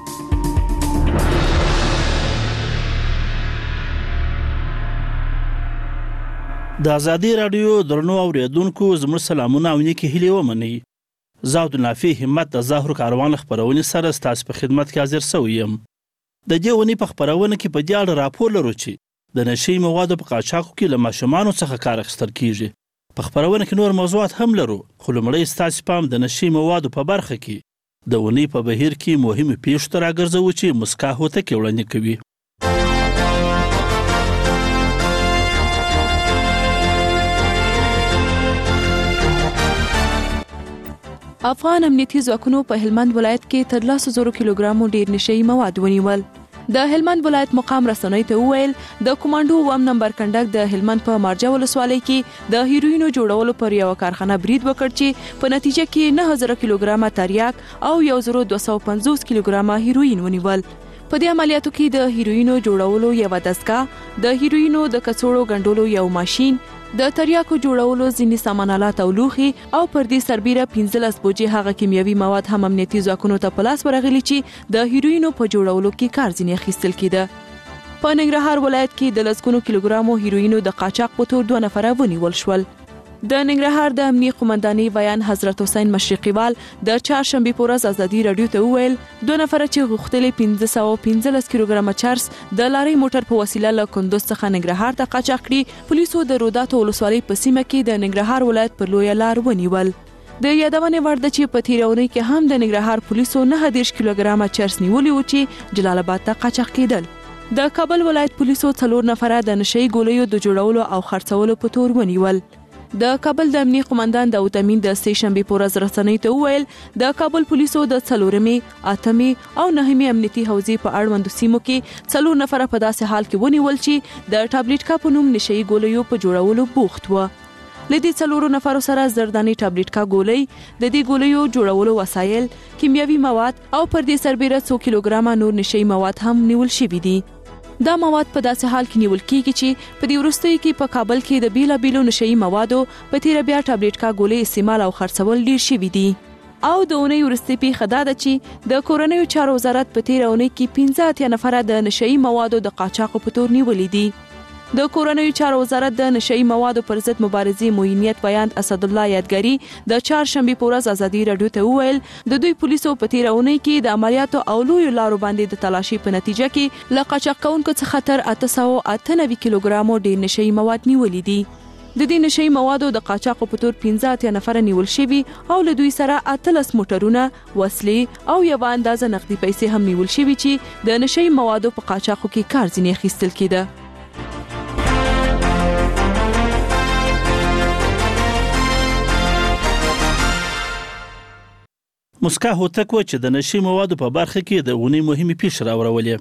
د ازادي رادیو درنو اوریدونکو زموږ سلامونه او نیکی هیلې ومنئ. زه عبدالنافع همت د زهرو کاروان خبرونه سره ستاسو په خدمت کې حاضر شوم یم. د دې ونی په خبرونه کې په دې اړه راپور لرو چې د نشي موادو په قاچاقو کې له ماشومانو څخه کار اخیستل کیږي. په خبرونه کې نور موضوعات هم لرو، خو لومړی ستاسو پام د نشي موادو په برخه کې د ونی په بهیر کې مهمه پیښه ته راګرځو چې مسکا هوته کې وړاندې کوي. افغان امنیتي ځواکونو په هلمند ولایت کې تر 100,000 کیلوګرامو ډیر نشئی مواد ونیول. د هلمند ولایت مقام رسنۍ ته وویل د کمانډو وم نمبر کنډک د هلمند په مارجه ولسوالۍ کې د هیروینو جوړولو پر یو کارخانه برید وکړ چې په نتیجه کې 9,000 کیلوګرامه تریاک او 1,250 کیلوګرامه هیروین ونیول. په دې عملیاتو کې د هیروینو جوړولو یو دستګاه، د هیروینو د کڅوړو ګنډولو یو ماشين، د تریاکو جوړولو ځینې سامانالات او لوښي او پر دې سربیره 15 بوجي هغه کیمیاوي مواد هم امنیتي ځواکونو ته په لاس ورغلي چې د هیروینو په جوړولو کې کار ځینې اخیستل کېده. په ننګرهار ولایت کې د 10 کیلوګرامو هیروینو د قاچاق په تور 2 نفر ونیول شول. د ننګرهار د امنیه قومندانۍ ویان حضرت حسین مشرقیوال د چهارشنبه په ورځ ازادي رادیو ته وویل 2 نفر چې غوښتل 1515 کیلوګرامه چرس د لارۍ موټر په وسیله له کندوز څخه ننګرهار ته قاچاق کړي، پولیسو د روداتو ولسوالۍ په سیمه کې د ننګرهار ولایت پر لویه لار ونیول. د یادونې وړ ده چې په تیرونی کې هم د ننګرهار پولیسو 9 کیلوګرامه چرس نیولي و چې جلال آباد ته قاچاق کېدل. د کابل ولایت پولیسو 4 نفر د نشئی ګولیو د جوړولو او خرڅولو په تور ونیول. د کابل د امنیه قومندان داود امین د سه شنبه په ورځ رسنۍ ته وویل د کابل پولیسو د 4مې، 8مې او 9مې امنیتي حوزې په اړوندو سیمو کې 4 نفر په داسې حال کې ونیول چې د ټابلیټ کا په نوم نشئی ګولیو په جوړولو بوخت و. لدې 4 نفرو سره زرداني ټابلیټ کا ګولۍ، د دې ګولیو جوړولو وسایل، کیمیاوي مواد او پر دې سربېره 100 کیلوګرامه نور نشئی مواد هم نیول شوي دي. دا مواد په داسې حال کې نیول کیږي چې په دې وروستیو کې په کابل کې د بیلابیلو نشئی موادو په تیره بیا ټابلیټ کا ګولۍ استعمال او خرڅول ډیر شوي دي. او د اونۍ وروستۍ پیښه دا ده چې د کورنیو چارو وزارت په تیره اونۍ کې 15 نفره د نشئی موادو د قاچاقو په تور نیولي دي. د کورنیو چارو وزارت د نشئی موادو پر ضد مبارزې معینیت بیان اسد الله یادګاری د چهارشنبه په ورځ ازادي رادیو ته وویل د دوی پولیسو په تیره اونۍ کې د عملیاتو او لویو لارو باندې د تلاشي په نتیجه کې له قاچاق کوونکو څخه تر 898 کیلوګرامو ډیر نشئی مواد نیولي دي. د دې نشئی موادو د قاچاقو په تور 15 نفر نیول شوي او له دوی سره 18 موټرونه، وسلې او یو اندازه نقدي پیسې هم نیول شوي چې د نشئی موادو په قاچاقو کې کار ځینې اخیستل کېده. مسکا هوتک و چې د نشئی موادو په برخه کې د اونۍ مهمه پیښه راوړولې.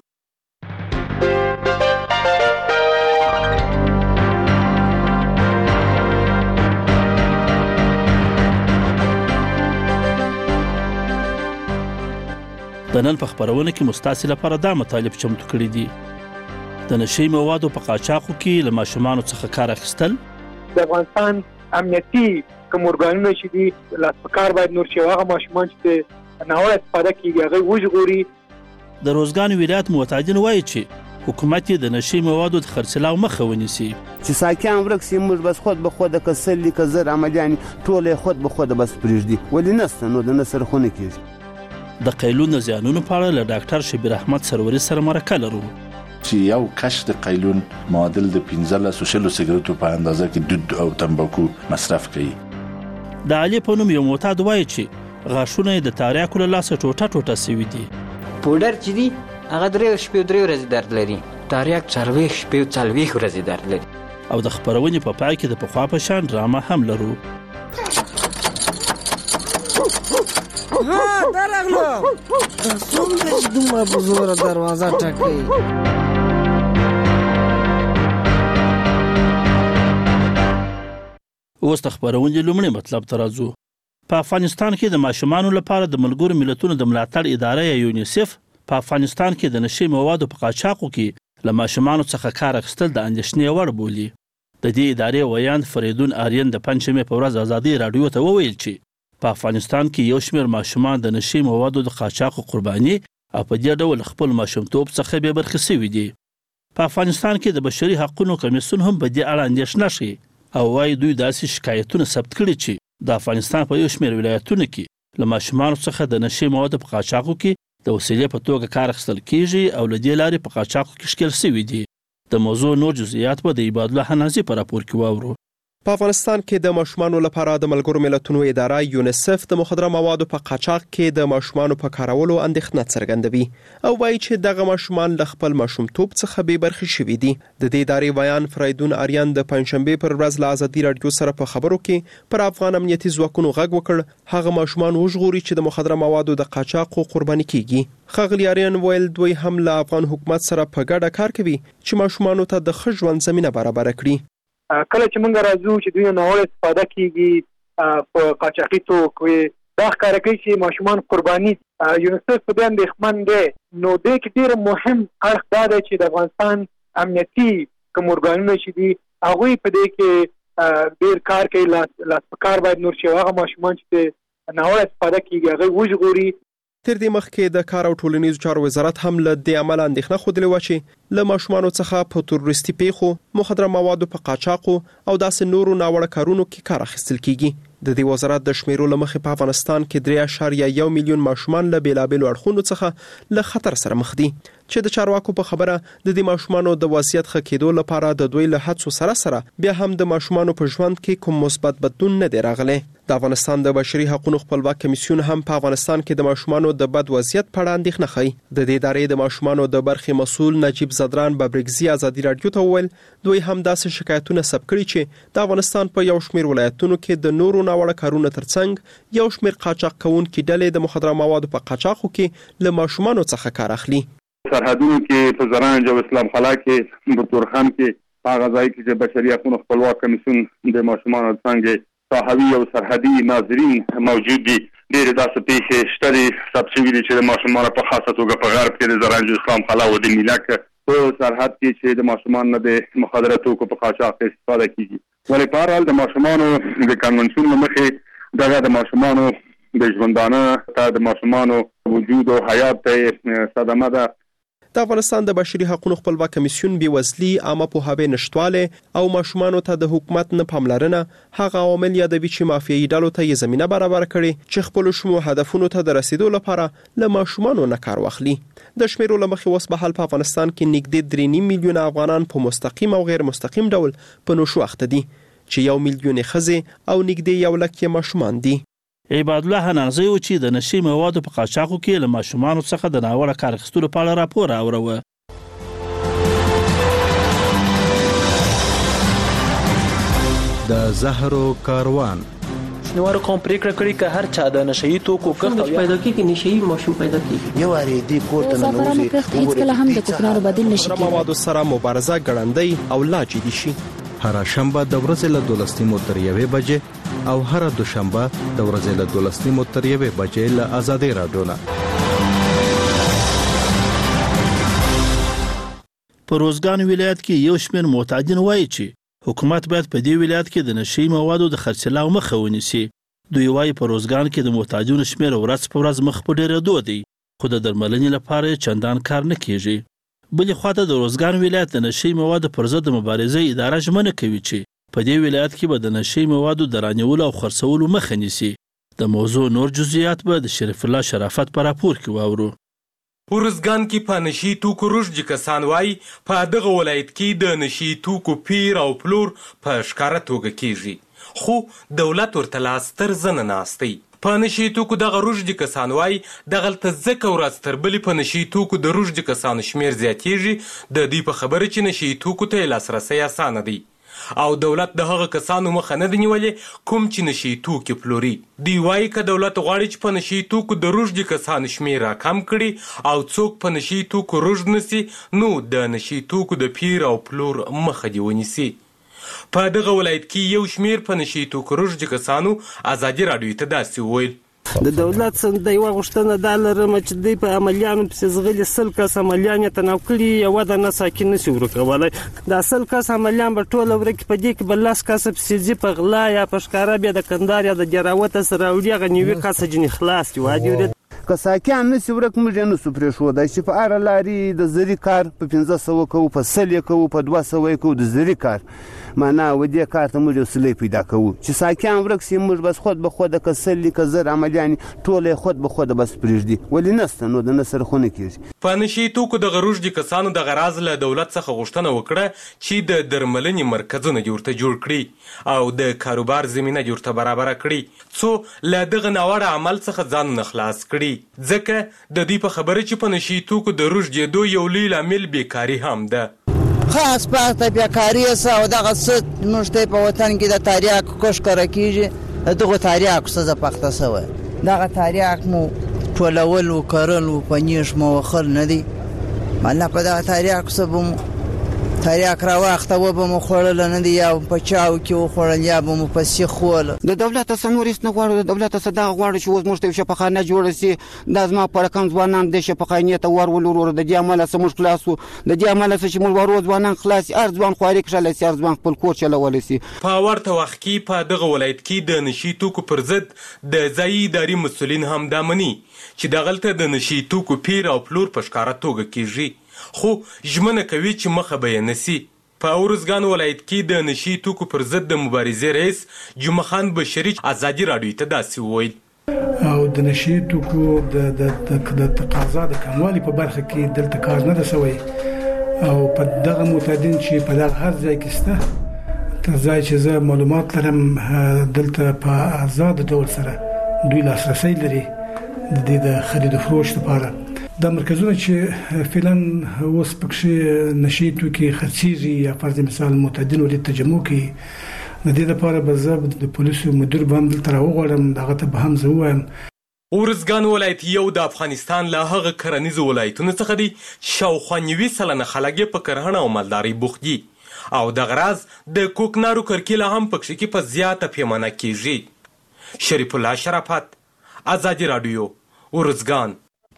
د نن په خبرونه کې مستاسل لپاره دا مطالب چمتو کړی دي. د نشئی موادو په قاچاقو کې له ماشومانو څخه کار اخیستل، د افغانستان امنیتي کوم ارګانونه چې دي لاسپکار باید نور چې هغه ماشومان چې ناوړه استفاده کوي هغه وژغوري. د روزګان ولایت معتادین وایي چې حکومت د نشئی موادو د خرڅلاو مخه ونیسي. چې ساکان ورک سي موږ بس خود به خود کسل کزر عملیان ټول خود به خود بس پرېږدي ولې نسته نو د نصر خونه کیږي. د قیلون زیانونو په اړه له ډاکټر شبیر احمد سروري سره مرکه لرو. چې یو کش د قیلون معادل د 15 سیګریټو په اندازه کې دود او تمباکو مصرف کوي. د علي په نوم یو معتاد وایي چې غاښونه د تاریاکو له لاسه ټوټه ټوټه سوي دي. پوډر چې دی هغه 3 ورځې درد لري، تاریاک 4 ورځې درد لري. او د خبرونې په پای کې د پخوا په شان ډرامه هم لرو. ها درغلو څومره چې دومره په زور دروازه ټکوي. اوس د خبرونې لومړی مطلب ته راځو. په افغانستان کې د ماشومانو لپاره د ملګرو ملتونو د ملاتړ اداره یا یونیسف په افغانستان کې د نشئی موادو په قاچاقو کې له ماشومانو څخه کار اخیستل د اندېښنې وړ بولي. د دې ادارې ویاند فریدون آریان د پنځمې په ورځ ازادي رادیو ته وویل چې په افغانستان کې یو شمېر ماشومان د نشئی موادو د قاچاقو قرباني او په دې ډول خپل ماشومتوب څخه بې برخې شوي دي. په افغانستان کې د بشري حقوقو کمیسیون هم په دې اړه اندېښنه ښيي او وايي دوی داسې شکایتونه ثبت کړي چې د افغانستان په یو شمېر ولایتونو کې له ماشومانو څخه د نشئی موادو په قاچاقو کې د وسیلې په توګه کار اخیستل کیږي او له دې لارې په قاچاقو کې ښکېل شوي دي. د موضوع نور جزئیات به د عبادالله حنازي په راپور کې واورو. په افغانستان کې د ماشومانو لپاره د ملګرو ملتونو اداره یونیسف د مخدره موادو په قاچاق کې د ماشومانو په کارولو اندېښنه څرګندوي او وایي چې دغه ماشومان له خپل ماشومتوب څخه بې برخې شوي دي. د دې ادارې ویان فریدون آریان د پنځشنبه پر ورځ له ازادي رادیو سره په خبرو کې پر افغان امنیتي ځواکونو غږ وکړ هغه ماشومان وژغوري چې د مخدره موادو د قاچاق قرباني کیږي. خغلی آریان ویل دوی هم له افغان حکومت سره په ګډه کار کوي چې ماشومانو ته د ښه ژوند زمینه برابر کړي. کله چې موږ راځو چې دوی ناوړه استفاده کیږي په قاچاقي توکو دا ښکاره کوي چې ماشومان قرباني یونیسف په دې اندېښمن دی. نو دې کې ډېر مهم اړخ دا دی چې د افغانستان امنیتي کوم ارګانونه چې دي هغوی په دې کې ډېر کار کوي. لاسپکار باید نور چې هغه ماشومان چې ناوړه استفاده کیږي هغوی وژغوري. تر دې مخکې د کار او ټولنیزو چارو وزارت هم له دې عمله اندېښنه ښودلې وه چې له ماشومانو څخه په تروریستي پیښو، مخدره موادو په قاچاقو او داسې نورو ناوړه کارونو کې کار اخیستل کیږي. د دې وزارت د شمیرو له مخې په افغانستان کې 3.1 میلیون ماشومان له بیلابیلو اړخونو څخه له خطر سره مخ دي چې د چارواکو په خبره د دې ماشومانو د وضعیت ښه کېدو لپاره د دوی له هڅو سره بیا هم د ماشومانو په ژوند کې کوم مثبت بدلون نه دی راغلی. د افغانستان د بشري حقوقو خپلواک کمیسیون هم په افغانستان کې د ماشومانو د بد وضعیت په اړه اندېښنه ښيي. د دې ادارې د ماشومانو د برخې مسؤل نجیب زدران ببرګزي ازادي رادیو ته وویل دوی هم داسې شکایتونه ثبت کړي چې د افغانستان په یو شمېر ولایتونو کې د نورو ناوړه کارونو ترڅنګ یو شمېر قاچاق کوونکي ډلې د مخدره موادو په قاچاقو کې له ماشومانو څخه کار اخلي. سرحدونو کې په زرنج او اسلام خلا کې په تورخم کې هغه ځای کې چې بشري حقوقو خپلواک کمیسیون د ماشومانو څنګه صحوي او سرحدي ناظرین موجود دي. ډېر داسې پیښې شته دي ثبت شوي دي چې د ماشومانو په خاصه توګه په غرب کې د زرنج اسلام قلعه او د میلک په سرحد کې چې د ماشومانو د مخدره توکو په قاچاق استفاده کیږي. ولې په هر حال د ماشومانو د کنونشن له مخې دغه د ماشومانو د ژوندانه ته د ماشومانو وجود او حیات ته صدمه ده. د افغانستان د بشري حقوقو خپلواک کمیسیون بیوزلي، عامه پوهاوی نشټواله او ماشومانو ته د حکومت نه پاملرنه هغه عوامل یادوي چې مافیایي ډلو ته یې زمينه برابر کړي چې خپل شمو هدفونو ته د رسیدو لپاره له ماشومانو نه کار واخلي. د شمیرو لمخې اوس په حال په افغانستان کې نږدې 3.5 میلیونه افغانان په مستقیم او غیر مستقیم ډول په نشو اخته دي چې 1 میلیون ښځې او نږدې 1 لک ماشومان دي. عباد الله نازي و چې د نشي موادو په قاچاقو کې له ماشومانو څخه د ناوړه کار اخیستلو په اړه راپور اوروه. د زهرو کاروان شنوارو کوم پریکړه کړې که هر چا د نشئی توکو کښت پیدا کیږي نشئی ماشوم پیدا کیږي. یو اړې دی کوټه نه نوځي هیڅ کله هم د کوکنارو بدیل نشي کېدای. موادو سره مبارزه ګړندۍ او لا جدي شي. هر شنبه د ورځې له 12 تر 1 بجې او هر دوشنبه د ورځې له 12 تر 1 بجې له آزادۍ رادیو نه. په روزګان ولایت کې یو شمېر معتادین وایي چې حکومت باید په دې ولایت کې د نشئی موادو د خرڅلاو مخه ونیسي. دوی وایي په روزګان کې د معتادینو شمېر ورځ په ورځ مخ په ډېرېدو دی، خو د درملنې لپاره چندان کار نه کیږي. بلې خواته د روزګان ولایت د نشئی موادو پر ضد د مبارزې اداره ژمنه کوي چې په دې ولایت کې به د نشئی موادو د رانیولو او خرڅولو مخه نیسي. د موضوع نور جزئیات به د شریف الله شرافت په راپور کې واورو. روزګان کې په نشئی توکو روږدي کسان وایي په دغه ولایت کې د نشئی توکو پیر او پلور په ښکاره توګه کیږي، خو دولت ورته لاس تر زنه ناستی. په نشئی توکو دغه روږدي کسان وایي دغلته ځکه ورځ تر بلې په نشئی توکو د روږدي کسانو شمیر زیاتیږي د دوی په خبره چې نشئی توکو ته لاسرسی اسانه دی او دولت د هغه کسانو مخه نه دی نیولې کوم چې نشئی توکي پلوري. دوی وایي که دولت غواړي چې په نشئی توکو د روږدي کسانو شمیر راکم کړي او څوک په نشئی توکو روږد نسي نو د نشئی توکو د پیر او پلور مخه دی ونیسي. په دغه ولایت کې یو شمیر په نشئی توکو روږدي کسانو ازادي راډیو ته داسې وویل: د دولت څخه د یو غوښتنه دا لرم چې دوی په عملیانو پسې زغلي 100 کس عملیان یې تناو کړي یو د نه ساکن نشي ورکولی. دا 100 کس عملیان به ټول ورکې په دې کې به 10 کس پسې ځي په غلا یا په ښکاره بیا د کندهار یا د جراوت سره راوړي هغه 90 کس جنې خلاص دي. واجب که ساکیان نسی ورک موږ نه سو پرېښودای چې په اړه لاري د زری کار په 1500 کوو، په 100 کوو، په 200 کوو د زری کار معنا و دې کار ته موږ وسلې پیدا کوو چې ساکیان ورک سي موږ بس خود به خود کسلی که زر عملیان ټول خود به خود بس پرېږدي ولې نسته نو د نصر خونه کیږي. په نشئی توکو د روږدي کسانو د غراز له دولت څخه غوښتنه وکړه چې د درملنې مرکزونه جوړته جوړ کړي او د کاروبار زمینه جوړته برابر کړي څو له دغه ناوړه عمل څخه ځان نه خلاص کړي. ځکه د دوی په خبره چې په نشئی توکو د روږدېدو یو لوی لامل بیکاري هم ده. خاص پاته بیکاري سه او دغه څه موږ ته په وطن کې د تاریاکو ښکاره کیږي. دغه تاریاکو څه پخته سوی دغه تاریاک مو ټولول و کرل و په نیش مو وخل نه دی مالا په دغه تاریاکو څه به تاریاک راواخته و به مو خوړل نه دی یا په چاو کې وخوړل یا به مو په سیخ خوړل. د دولت څخه نور هیڅ نه غواړو، د دولت څخه دا غواړو چې اوس موږ ته شفاخانه جوړه سي. دا زما په رقم ځوانان د شفاخانې ته ورولور د دې عمله سره موږ خلاصو، د دې عمله سره چې موږ ورو ځوانان خلاص هر ځوان خواري کړل سي، هر ځوان خپل کور چلول سي. په ورته وخت کې په دغه ولایت کې د نشئی توکو پر ضد د ځایي اداري مسؤلین هم دا مني چې دغلته د نشئی توکو پیر او پلور په ښکاره توګه کیږي، خو ژمنه کوي چې مخه به یې نسي. په ارزګان ولایت کې د نشئی توکو پر ضد د مبارزې رئیس جمعه خان بشری ازادي راډیو ته داسې وویل: او د نشئی توکو د تقاضا د کموالي په برخه کې دلته کار نه ده سوی او په دغه معتادین چې په دغه هر ځای کې شته تر ځای چې زه معلومات لرم دلته په آزاد ډول سره دوی لاسرسی لري د دې د خرید او فروش لپاره. دا مرکزونه چې فعلا اوس پکې نشئی توکي خرڅيږي یا فرض مثال معتادین ولې تجمع کوي د دې لپاره به زه د پولیسو مدیر باندې تر وغواړم دغه ته به هم زه وایم. ارزګان ولایت یو د افغانستان له هغه کرنیزو ولایتونو څخه دی چې شاوخوا 90% خلک په کرهڼه او مالدارۍ بوخت دي او دغه راز د کوکنارو کرکیله هم پکښې کې په زیاته پیمانه کیږي. شریف الله شرافت، ازادي راډیو، ارزګان.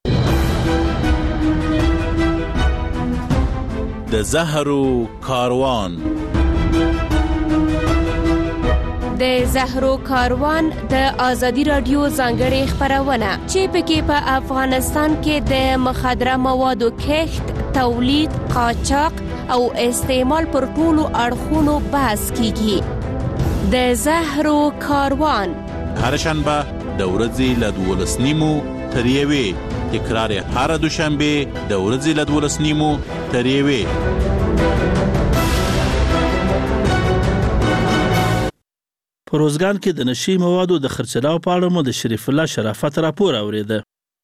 د زهرو کاروان. د زهرو کاروان د ازادي راډیو ځانګړې خپرونه چې پکې په افغانستان کې د مخدره موادو کښت، تولید، قاچاق او استعمال پر ټولو اړخونو بحث کیږي. د زهرو کاروان هر شنبه د ورځې له 12:30 تر 1، تکرار هر دوشنبه د ورځې له 12:30 تر 1. په روزګان کې د نشي موادو د خرڅلاو په اړه مو د شریف الله شرافت راپور اوریده.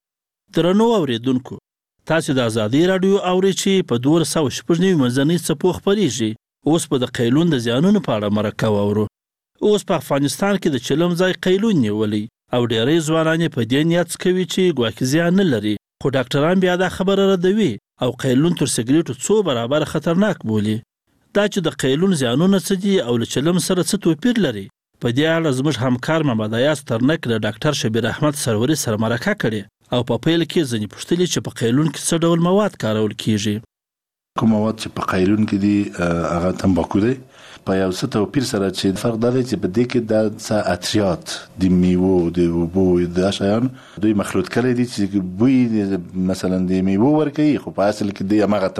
درنو اوریدونکو، تاسو د ازادي راډیو اوري چې په 290 منځنۍ څپو خپرېږي. اوس په د قیلون د زیانونو په اړه مرکه واورو. اوس په افغانستان کې د چلم ځای قیلون نیولې او ډېری ځوانان په دې نیت کوي چې ګواکې زیان نه لري، خو ډاکټران بیا دا خبره ردوي او قیلون تر سګریټو څو برابر خطرناک بولي. دا چې د قیلون زیانونه څه دي او له چلم سره څه توپیر لري، په دې اړه زموږ همکار محمد ایاز ترنک له ډاکټر شبیر احمد سروري سره مرکه کړې او په پیل کې ځینې پوښتلي چې په قیلون کې څه ډول مواد کارول کیږي. کوم مواد چې په قیلون کې دي هغه تمباکو دی. په یو څه توپیر سره چې فرق دا دی چې په دې کې د څه اتریات د میوو د اوبو د شیان دوی مخلوط کړي دي چې بوی مثلا د میوو ورکوي، خو په اصل کې دی هغه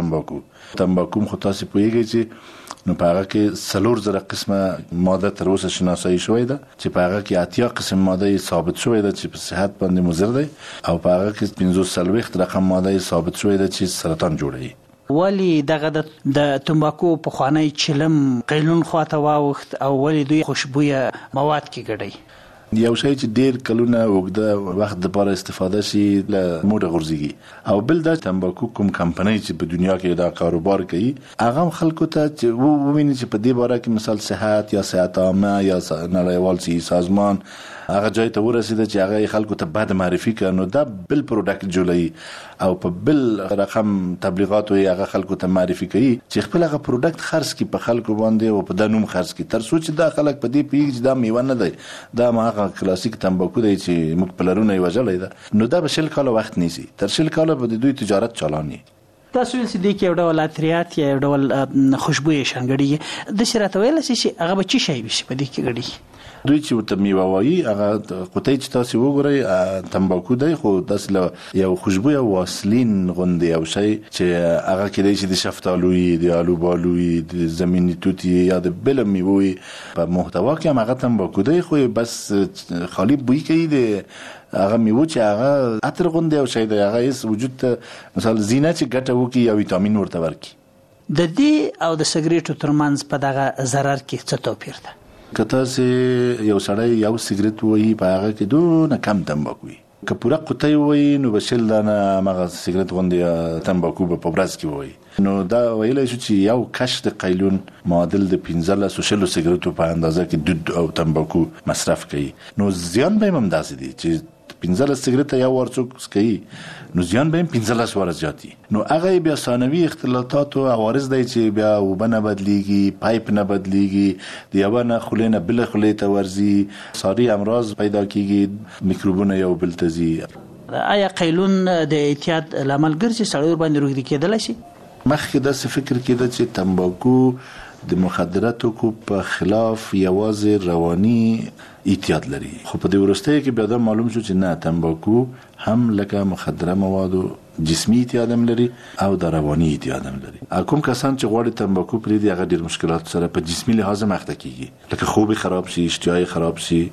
تمباکو خو تاسو پوهیږئ چې نو په هغه کې 4,000 قسمه ماده تر اوسه شناسایی شوې ده چې په هغه کې 80 قسم ماده ثابت شوې ده چې په صحت باندې مضر دی او په هغه کې 45 رقم ماده ثابت شوې ده چې سرطان جوړوي. ولی دغه د تمباکو په خوانی چلم قیلون خواته واوخت او ولی دوی خوشبويه مواد کې ګډي؟ یو شی چې ډیر کلونه وګړه وخت د لپاره استفاده شي له موډه غورځيږي او بل دا تمباکو کوم کمپنۍ چې په دنیا کې دا کاروبار کوي هغه خلکو ته چې وویني چې په دې باره کې مثال صحت یا صحت عامه یا نړیوال صحي سازمان هغه ځای ته ورسېده چې هغه خلکو ته بد معرفي کړي، نو دا بل پروډکټ جوړوي او په بل رقم تبلیغاتو یې هغه خلکو ته معرفي کوي چې خپل هغه پروډکټ خرڅ کړي په خلکو باندې او په دنوم خرڅ کړي تر څو چې دا خلک په دې پیږي چې دا میوه نه دی، دا هغه کلاسیک تمباکو دی چې موږ په لرونه یې وژلی ده. نو دا به 10 کاله وخت نیسي، تر 10 کاله به د دوی تجارت چالاني. تاسو ویل چې د یو ډول اتریات یا یو ډول خوشبويه شانګړي د شراته ویل چې هغه به چی شي وي په دې کې ګړي؟ دوی چې ورته میوه وایي هغه قطۍ چې تاسو وګورئ تمباکو دی، خو داسې یو خوشبويه واسلین غوندې یو شی چې هغه کېدای شي د شفتالوي، د الوبالوي، د زمیني توتي یا د بل میوې په محتوا کې هم هغه تمباکو دی، خو بس خالی بوی کوي د هغه میوه چې هغه عطر غوندې یو شی دی، هغه هیڅ وجود ته مثال زینه چې ګټه وکړي یا ویټامین ورته ورکړي. د دې او د سګریټو ترمنځ په دغه ضرر کې څه توپیر ده؟ که تاسو یو سړی یو سګریټ وایي په هغه کې دونه کم تمباکو وي، که پوره قطۍ وایي نو به 10 دانه هغه سګریټ غوندې تمباکو به په ورځ کې وایي. نو دا ویلی شو چې یو کش د قیلون معادل د 15 سګریټو په اندازه کې دود او تمباکو مصرف کوي. نو زیان به هم همداسې دی چې 15 سګریټ یو ورڅوک کوي نو زیان به هم 15 واره زیاتی. نو هغه بیا ثانوي اختلاطات او عوارض دی چې بیا وبنه بدلیږي، پایپ نه بدلیږي، د یو نه خلینه بل خلې ته ورځي، ساري امراض پیدا کیږي، میکروبونه یو بل ته ځي. آیا قیلون د اعتیاد لامل ګرځي سړی ور باندې روږدي کېدلی شي؟ مخکې داسې فکر کېده چې تمباکو د مخدراتو کو په خلاف یوازې رواني اعتیاد لري، خو په دې وروستیو کې بیا دا معلوم شو چې نه، تمباکو هم لکه مخدره موادو جسمي اعتیاد هم لري او د رواني اعتیاد هم لري. کوم کسان چې غواړي تمباکو پرېږدي هغه ډېر مشکلات سره په جسمي لحاظ مخته کیږي، لکه خوب خراب شي، اشتهای خراب شي،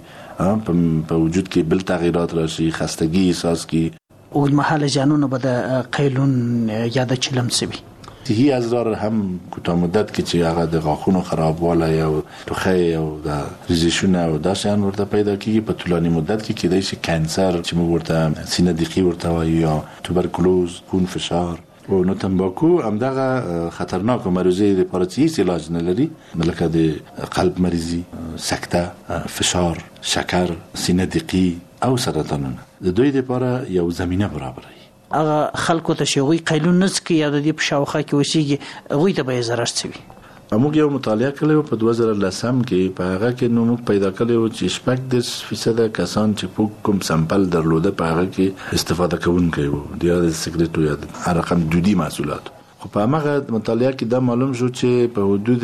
په وجود کې بل تغییرات راشي، خستګي احساس کی. اوږدمهاله زیانونه به د قیلون یا د چلم څه وي؟ صحي اضرار هم کوتاه مدت کې چې هغه د غاښونو خرابوالی او ټوخی او د ریزشونه او دا شیان ورته پیدا کیږي، په طولاني مدت کې کېدای شي کانسر چې موږ ورته سینه دیقي ورته وایو یا توبرکلوز، خون فشار. نو تمباکو همدغه خطرناکو مریضۍ لپاره چې هیڅ علاج نه لري، لکه د قلب مریضي، سکته، فشار، شکر، سینه دیقي او سرطانونه، د دوی لپاره یو زمینه برابروي. هغه خلکو ته چې هغوی قیلون نه څکي یا د دې په شاوخوا کې اوسېږي هغوی ته به یې ضرر څه وي؟ موږ یو مطالعه کړو په 2010 کې په هغه کې نو موږ پیدا کړو چې 8% کسان چې په کوم سامپل درلوده په هغه کې استفاده کوونکي وو د سیګریټو یا رقم دودي محصولات. خو په هغه مطالعه کې دا معلوم شو چې په حدود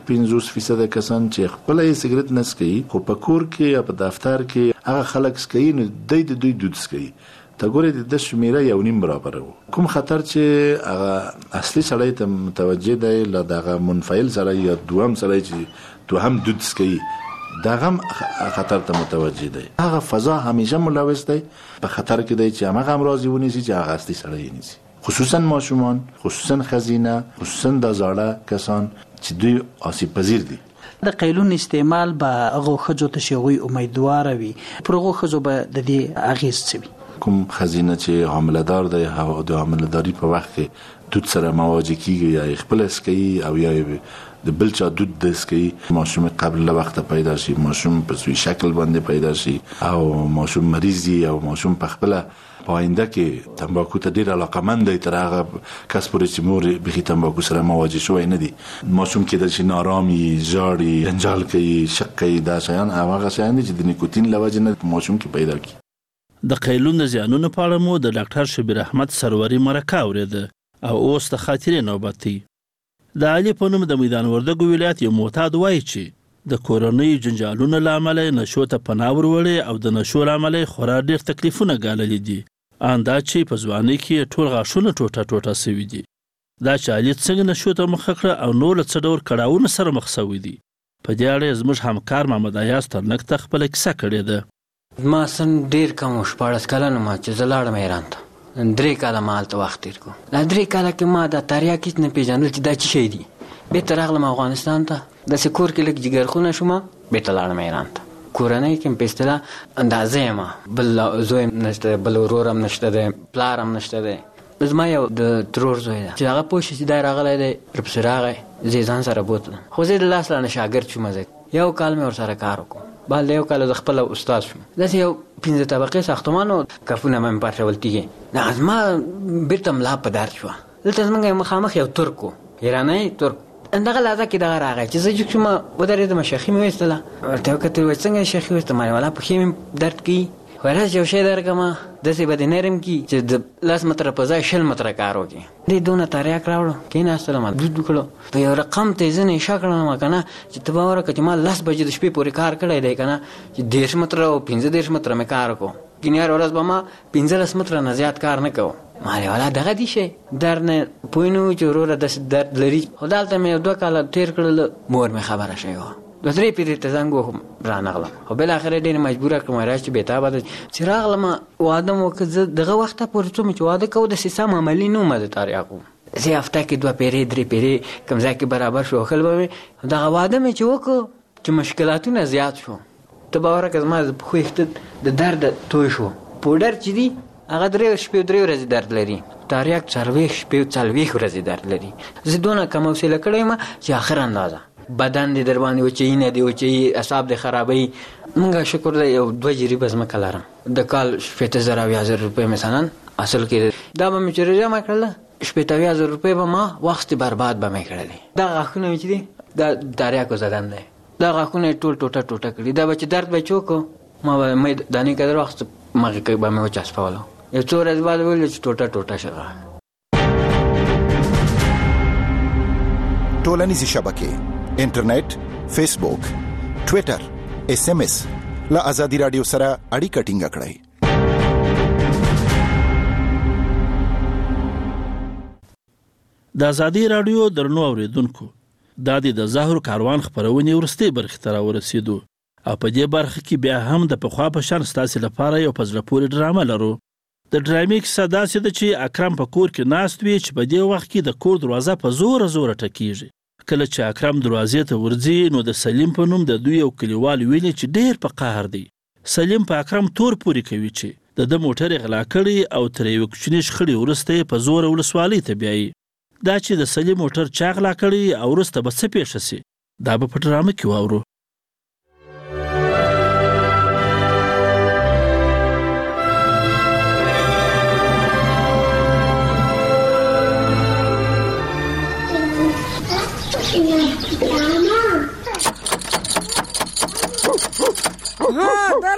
15% کسان چې خپل سیګریټ نه سکي خو په کور کې یا په دفتر کې هغه خلک سکي نو د دوی دود سکي. تا ګورې د شمیره یو نیم برابر وو. کوم خطر چې هغه اصلي سړی ته متوجه دی ل دغه منفعل سړی یا دوام سړی چې تو هم دود سکي دا هم خطر ته متوجه دی. هغه فضا همیشه ملوث دی په خطر کې دی چې هغه امراض ونیسي چې هغه اصلي سړی نیسي، خصوصا ماشومان، خصوصا خزینه، خصوصا د زاړه کسان چې دوی آسیب پذیر دي. د قیلون استعمال به هغه خځو ته شوی امیدوار وي پر هغه خځو به د دې اغیز څه وي؟ کوم خزینه چې حامله دار دی او د حامله داری په وخت کې دود سره مواجه کیږي یا خپل اسکی او یا د بل چا دود د اسکی، ماشوم قبل له وخت پیدا شي، ماشوم په سوی شکل باندې پیدا شي او ماشوم مریضي او ماشوم په خپل پاینده کې تمباکو ته ډیر علاقمند دی تر هغه کس پورې چې مور به تمباکو سره مواجه شوی نه دي. ماشوم کې د نارامي، ژاړي، جنجال کوي، شک کوي، دا شیان هغه شیان چې د نیکوتین لوجه نه ماشوم کې پیدا کی. د قیلون د زیانونو په اړه مو د ډاکټر شبیر احمد سروري مرکه اوریده او اوس د خاطرې نوبت دی. د علي په نوم د میدان وردګو ولایت یو معتاد وایي چې د کورنۍ جنجالونو له امله نشو ته پناه وروړې او د نشو له امله خورا ډېر تکلیفونه ګاللي دي. ان دا چې په ځوانۍ کې ټول غاښونه ټوټه ټوټه سوي دي. دا چې علي څنګه نشو ته مخه کړه او نور له څه ډول کړاوونو سره مخ سوي دي، په دې اړه زموږ همکار محمد ایاز ترنک ته خپله کیسه کړې ده. ما سن ډیر کم 14 کلن ما چې زلاړم ایران ته 3 کاله ما هلته وخت تیر کو. لا 3 کاله کې ما د تاریخ هیڅ نه پیژندل چې دا څه شی دی. بیرته راغلم افغانستان ته، د سکور کې لږ جګرخونه شوم، بیرته لاړم ایران ته. کورنۍ کې په اصطلاح اندازې ما بل زوی نشته، بل ورورم نشته دی، پلارم نشته دی. زما یو د ترور زوی دی چې هغه پوه شي چې دا راغلی دی ورپسې راغی، زه ځان سره بوتلم. خو زه د لاس لانه شاګرد شوم. زه یو کال مې ورسره کار وکړو، بعد یو کال د خپل استاد شوم. داسې یو 5 طبقې ساختمان او کفونه مې پارچول تیږي نه زما بیرته ملا په درد شوه. دلته زمونږ مخامخ یو ترک و، ایرانی ترک، دغه لحظه کې دغه راغی چې زه چې کومه ودرېدم، شیخي مې ویستله. ورته یې وکتل وایي څنګه شیخي ویسته؟ ما والا پښې مې درد کوي. وایي یو شی درکړمه داسې به دې نرم کړي چې د 10 متره په ځای 20 متره کار وکړي. دې دونه تریاک راوړو، کېناستلم، دود وکړو. په یو رقم ته یې زه نشه کړم که نه چې ته به وره که چې ما 10 بجې د شپې پورې کار کړی دی که نه چې 10 متره او 15 متره مې کار وکړو. کینیار ورځ به ما 15 متره نه زیات کار نه کوم. ما والا دغه دي شي در نه پوه نه و چې وروره داسې درد لري. خو دلته مې 2 کاله تېر کړل، مور مې خبره شوې وه. 2-3 پیرې ته زنګ وهم رانغلم، خو بالاخره ډېره مجبوره کړم راشي بېتابه ده چې راغلم. واده مو وکړ، زه دغه وخته پورې څوم چې واده کوو داسې سم عملي نه وم د تاریاکو. زه هفته کې 2 پیرې 3 پیرې کوم ځای کې برابر شو خل به مې دغه واده مې چې وکړو چې مشکلاتونه زیات شو. ته به وره که زما د پښو د درد توی شو. پوډر چې دي هغه 3 شپې 3 ورځې درد لري، تاریاک 4 شپې 4 ورځې درد لري. زه دونه کم حوصله کړی یم چې آخر اندازه بدن دې در باندې وچوي نه دې وچوي، اعصاب دې خرابوي. موږ شکر دی یو 2 جریبه ځمکه لرم، د کال 70,000 روپۍ مثلا اصل کې دا به مې چې جمع کړله 70,000 روپۍ به ما وخت برباد به مې کړلی. دا غاښونه مې چې دي دا تاریاکو زدن دی، دا غاښونه یې ټول ټوټه ټوټه کړي. دا به چې درد به چوکو ما به مې دانې قدر وخت مغې کې به مې وچسپولو. یو څو ورځې بعد ویل چې ټوټه ټوټه شوه. ټولنیزې شبکې، انټرنیټ، فیسبوک، ټویټر، SMS له آزادي رادیو سره اړیکه ټینګه کړئ. د آزادي رادیو درنو اوریدونکو، دا د زهرو کاروان خبرونه ورستي برخه تر ورسېدو او په دې برخه کې بیا هم د پخوا په شان ستاسو لپاره یو پزړه پورې ډرامه لرو. د ډرامې کیسه داسې ده چې اکرم په کور کې ناست وي چې په دې وخت کې د کور دروازه په زور زور ټکیږي. کله چې اکرم دروازې ته ورځي نو د سلیم په نوم د دوی یو کلیوال ویني چې ډیر په قهر دی. سلیم په اکرم تور پوري کوي چې د موټر غلا کړي او تر یو کوچنی شخړې ورسته په زور ولسوالۍ ته بیایي. دا چې د سلیم موټر چا غلا کړي او ورسته به څه پیښ شي دا به په ډرامه کې واورو.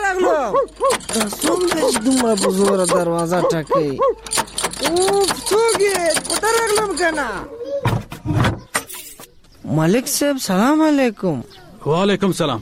راغلم دا څومره چې دومره په زوره دروازه ټکوي اوف څوک یې په راغلم که نه ملک صاحب سلام علیکم وعلیکم سلام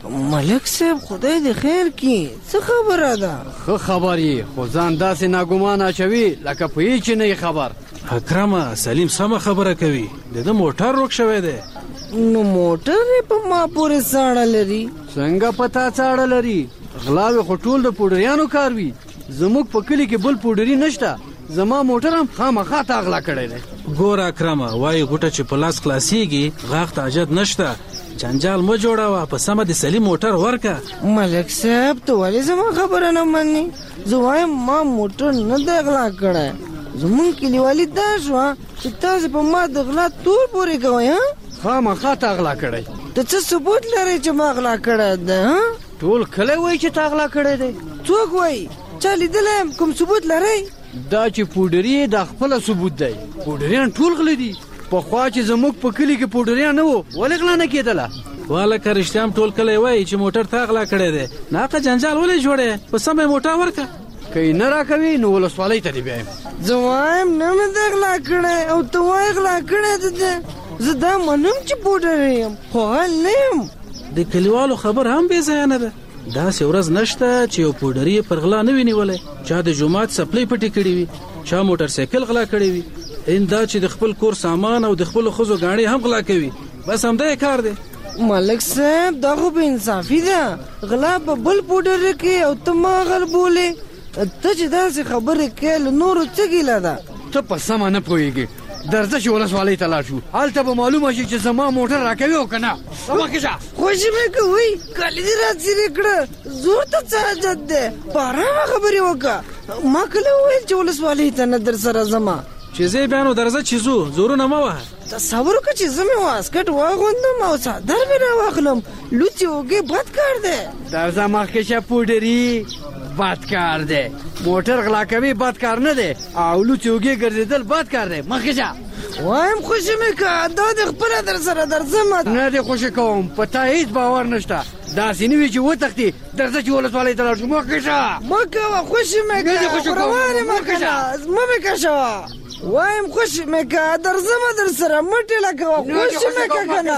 ملک صاحب خدای دې خیر کی څه خبره ده ښه خبر یې خو ځان داسې ناګمان اچوي لکه په هیڅ چې نه خبر اکرمه سلیم سمه خبره کوي د ده موټر روک شوی دی نو موټر یې په ما پورې څاړه لري څنګه په تا څاړه لري غلاوې خو ټول د پوډریانو کار وي زموږ په کلي کې بل پوډري نشته زما موټر هم خامخا تا غلا کړی دی ګوره اکرمه وایي غوټه چې په لاس خلاصېږي غاښ ته حاجت نشته جنجال مه جوړوه په سمه د سلیم موټر ورکه ملک صاحب ته ولې زما خبره نه مني زه وایم ما موټر نه دی غلا کړی زمونږ کلیوالي دا شوه چې تاسې په ما د غلا تور پورې کوئ خامخا تا غلا کړی ته څه ثبوت لرئ چې ما غلا کړی دی ټول کلی وایي چې تا غلا کړی دی څوک وایي چا لیدلی یم کوم ثبوت لرئ دا چې پوډري دا خپله ثبوت دی پوډریان ټول غلی دي پخوا چې زموږ په کلي کې پوډریان نه وو ولې غلا نه کېدله والکه رښتیا هم ټول کلی وایي چې موټر تا غلا کړی دی ناقه جنجال ولې جوړی په سمه موټر ورکه که یې نه راکوي نو ولسوالۍ ته دې بیایم زه وایم نه مې دی غلا کړی او ته وایې غلا کړی ده دی زه دا منم چې پوډر یم خو حال نه یم د کلیوالو خبر هم بې ځایه نه ده داسې ورځ نشته چې یو پوډري پر غلا نه وي نیولی چا د جومات څپلۍ پټې کړې وي چا موټر سایکل غلا کړی وي ان دا چې د خپل کور سامان او د خپلو ښځو ګاڼې هم غلا کوي بس همدا یې کار دی ملک صاحب دا خو بې انصافي ده غلا په بل پوډر کې او ته ما غل بولې ته چې داسې خبرې کوې له نورو څه ګیله ده ته په سمه نه پوهېږې درځه چې ولسوالۍ ته لاړ شو هلته به معلومه شي چې زما موټر راکوي او که نه مخکې شه خوشي مې کوئ کالي دې راڅیرې کړه زور ته څه حاجت دی په ارامه خبرې وکړه ما کله وویل چې ولسوالۍ ته نه در سره ځمه چې زه بیا نو درځه چې ځو زورونه مه وهه تصور وکړه چې زه مې واسکټ واغوندم او څادر مې راواخلم لوڅې اوږې بد کار دی درځه مخکې شه پوډري بد کار دی موټر غلا کوي بد کار نه دی او لوڅې اوږې ګرځېدل بد کار دی مخکې شه وایم خوشي مې که دا دې خپله در سره درځم نه دې خوشي کوم په تا هېڅ باور نشته داسې نه وي چې وتښتې درځه چې ولسوالۍ ته لاړ شو مخکې شه مه کوه خوشي مې که روان یم مه مې کشوه وایم خوشي مې که درځم در سره مه ټېله کوه خوشي مې که که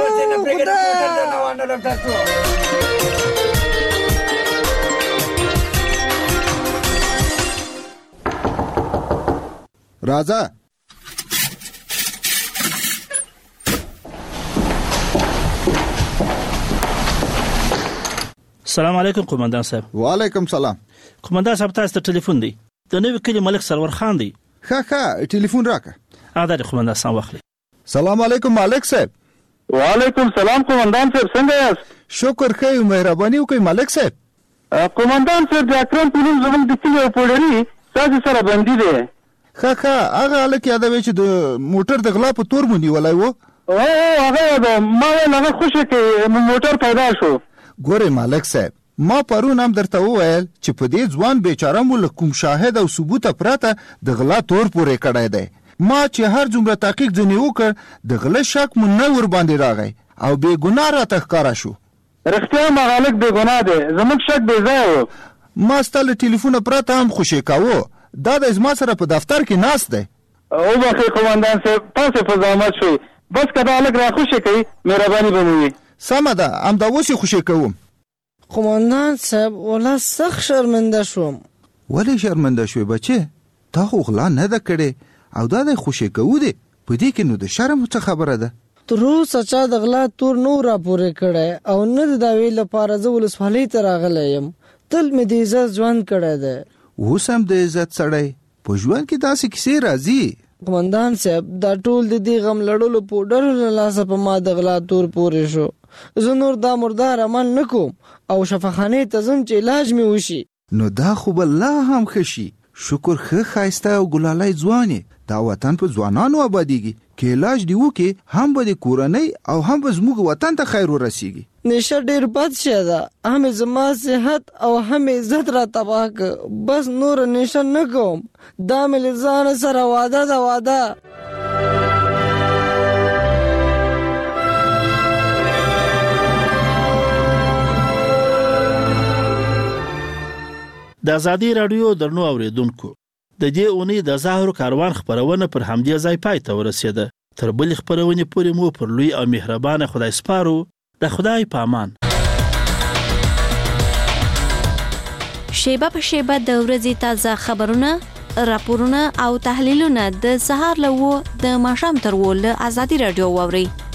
نه راځه سلام علیکم قومندان صاحب وعلیکم سلام قومندان صاحب تاسو ته ټلیفون دی د نوي کلي ملک سرور خان دی ښه ټلیفون راکه دا د قومندان صاحب واخلي سلام علیکم ملک صاحب وعلیکم سلام قومندان صاحب څنګه یاست شکر ښه مهرباني وکړئ ملک صاحب قومندان صاحب د اکرم په نوم زموږ د کلي یو پوډري ستاسو سره بندي دی ښه هغه هلک یادوي چې د موټر د غلا په تور مو نیولی و هغه ده ما ویل هغه خوشي کوي موټر پیدا شو ګورې ملک صاحب ما پرون هم درته وویل چې په دې ځوان بیچاره مو له کوم شاهد او ثبوته پرته د غلا تور پورې کړی دی ما چې هر څومره تحقیق ځینې وکړ د غله شک مو نه ورباندې راغی او بې ګناه راته ښکاره شو رښتیا هم هغه هلک بې ګناه دی زموږ شک بې ځایه و ما ستا له ټلیفونه پرته هم خوشي کاوه دا د زما سره په دفتر کې ناست دی وبخئ قومندان صاحب تاسې په زحمت شوئ بس که دا هلک را خوشي کوي مهرباني به مو وي سمه ده همدا اوس یې خوشي کوم قومندان صاحب والله سخت شرمنده شوم ولې شرمنده شوې بچې تا خو غلا نه ده کړې او دا د خوشي کوو دی په دې کې نو د شرم څه خبره ده تر اوسه چا د غلا تور نه راپورې کړی او نه د دعوې لپاره زه ولسوالۍ ته راغلی یم تل مې د عزت ژوند کړی دی اوس هم د عزت سړی په ژوند کې داسې کیسې راځي قومندان صاحب دا ټول د دې غم لړلو پوډرو له لاسه په ما د غلا تور پورې شو زه نور دا مردار عمل نه کوم او شفاخانې ته ځم چې علاج مې وشي نو دا خو به لا هم ښه شي شکر ښه ښایسته او ګلالی ځوان یې دا وطن په ځوانانو آبادیږي که علاج دې وکړې هم به د کورنۍ او هم به زموږ وطن ته خیر ورسیږي نشه ډېر بد شی ده هم زما صحت او هم عزت را تباه که بس نور نشه نه کوم دا مې له ځانه سره واده ده واده د ازادي رادیو درنو اوریدونکو د دې اونۍ د زهرو کاروان خبرونه پر همدې ځای پای ته ورسېده. تر بلې خبرونې پورې مو پر لوی او مهربانه خدای سپارو. د خدای په امان. شیبه په شیبه د ورځې تازه خبرونه، راپورونه او تحلیلونه د سهار له 9 د ماښام تر 10 له ازادي رادیو واورئ.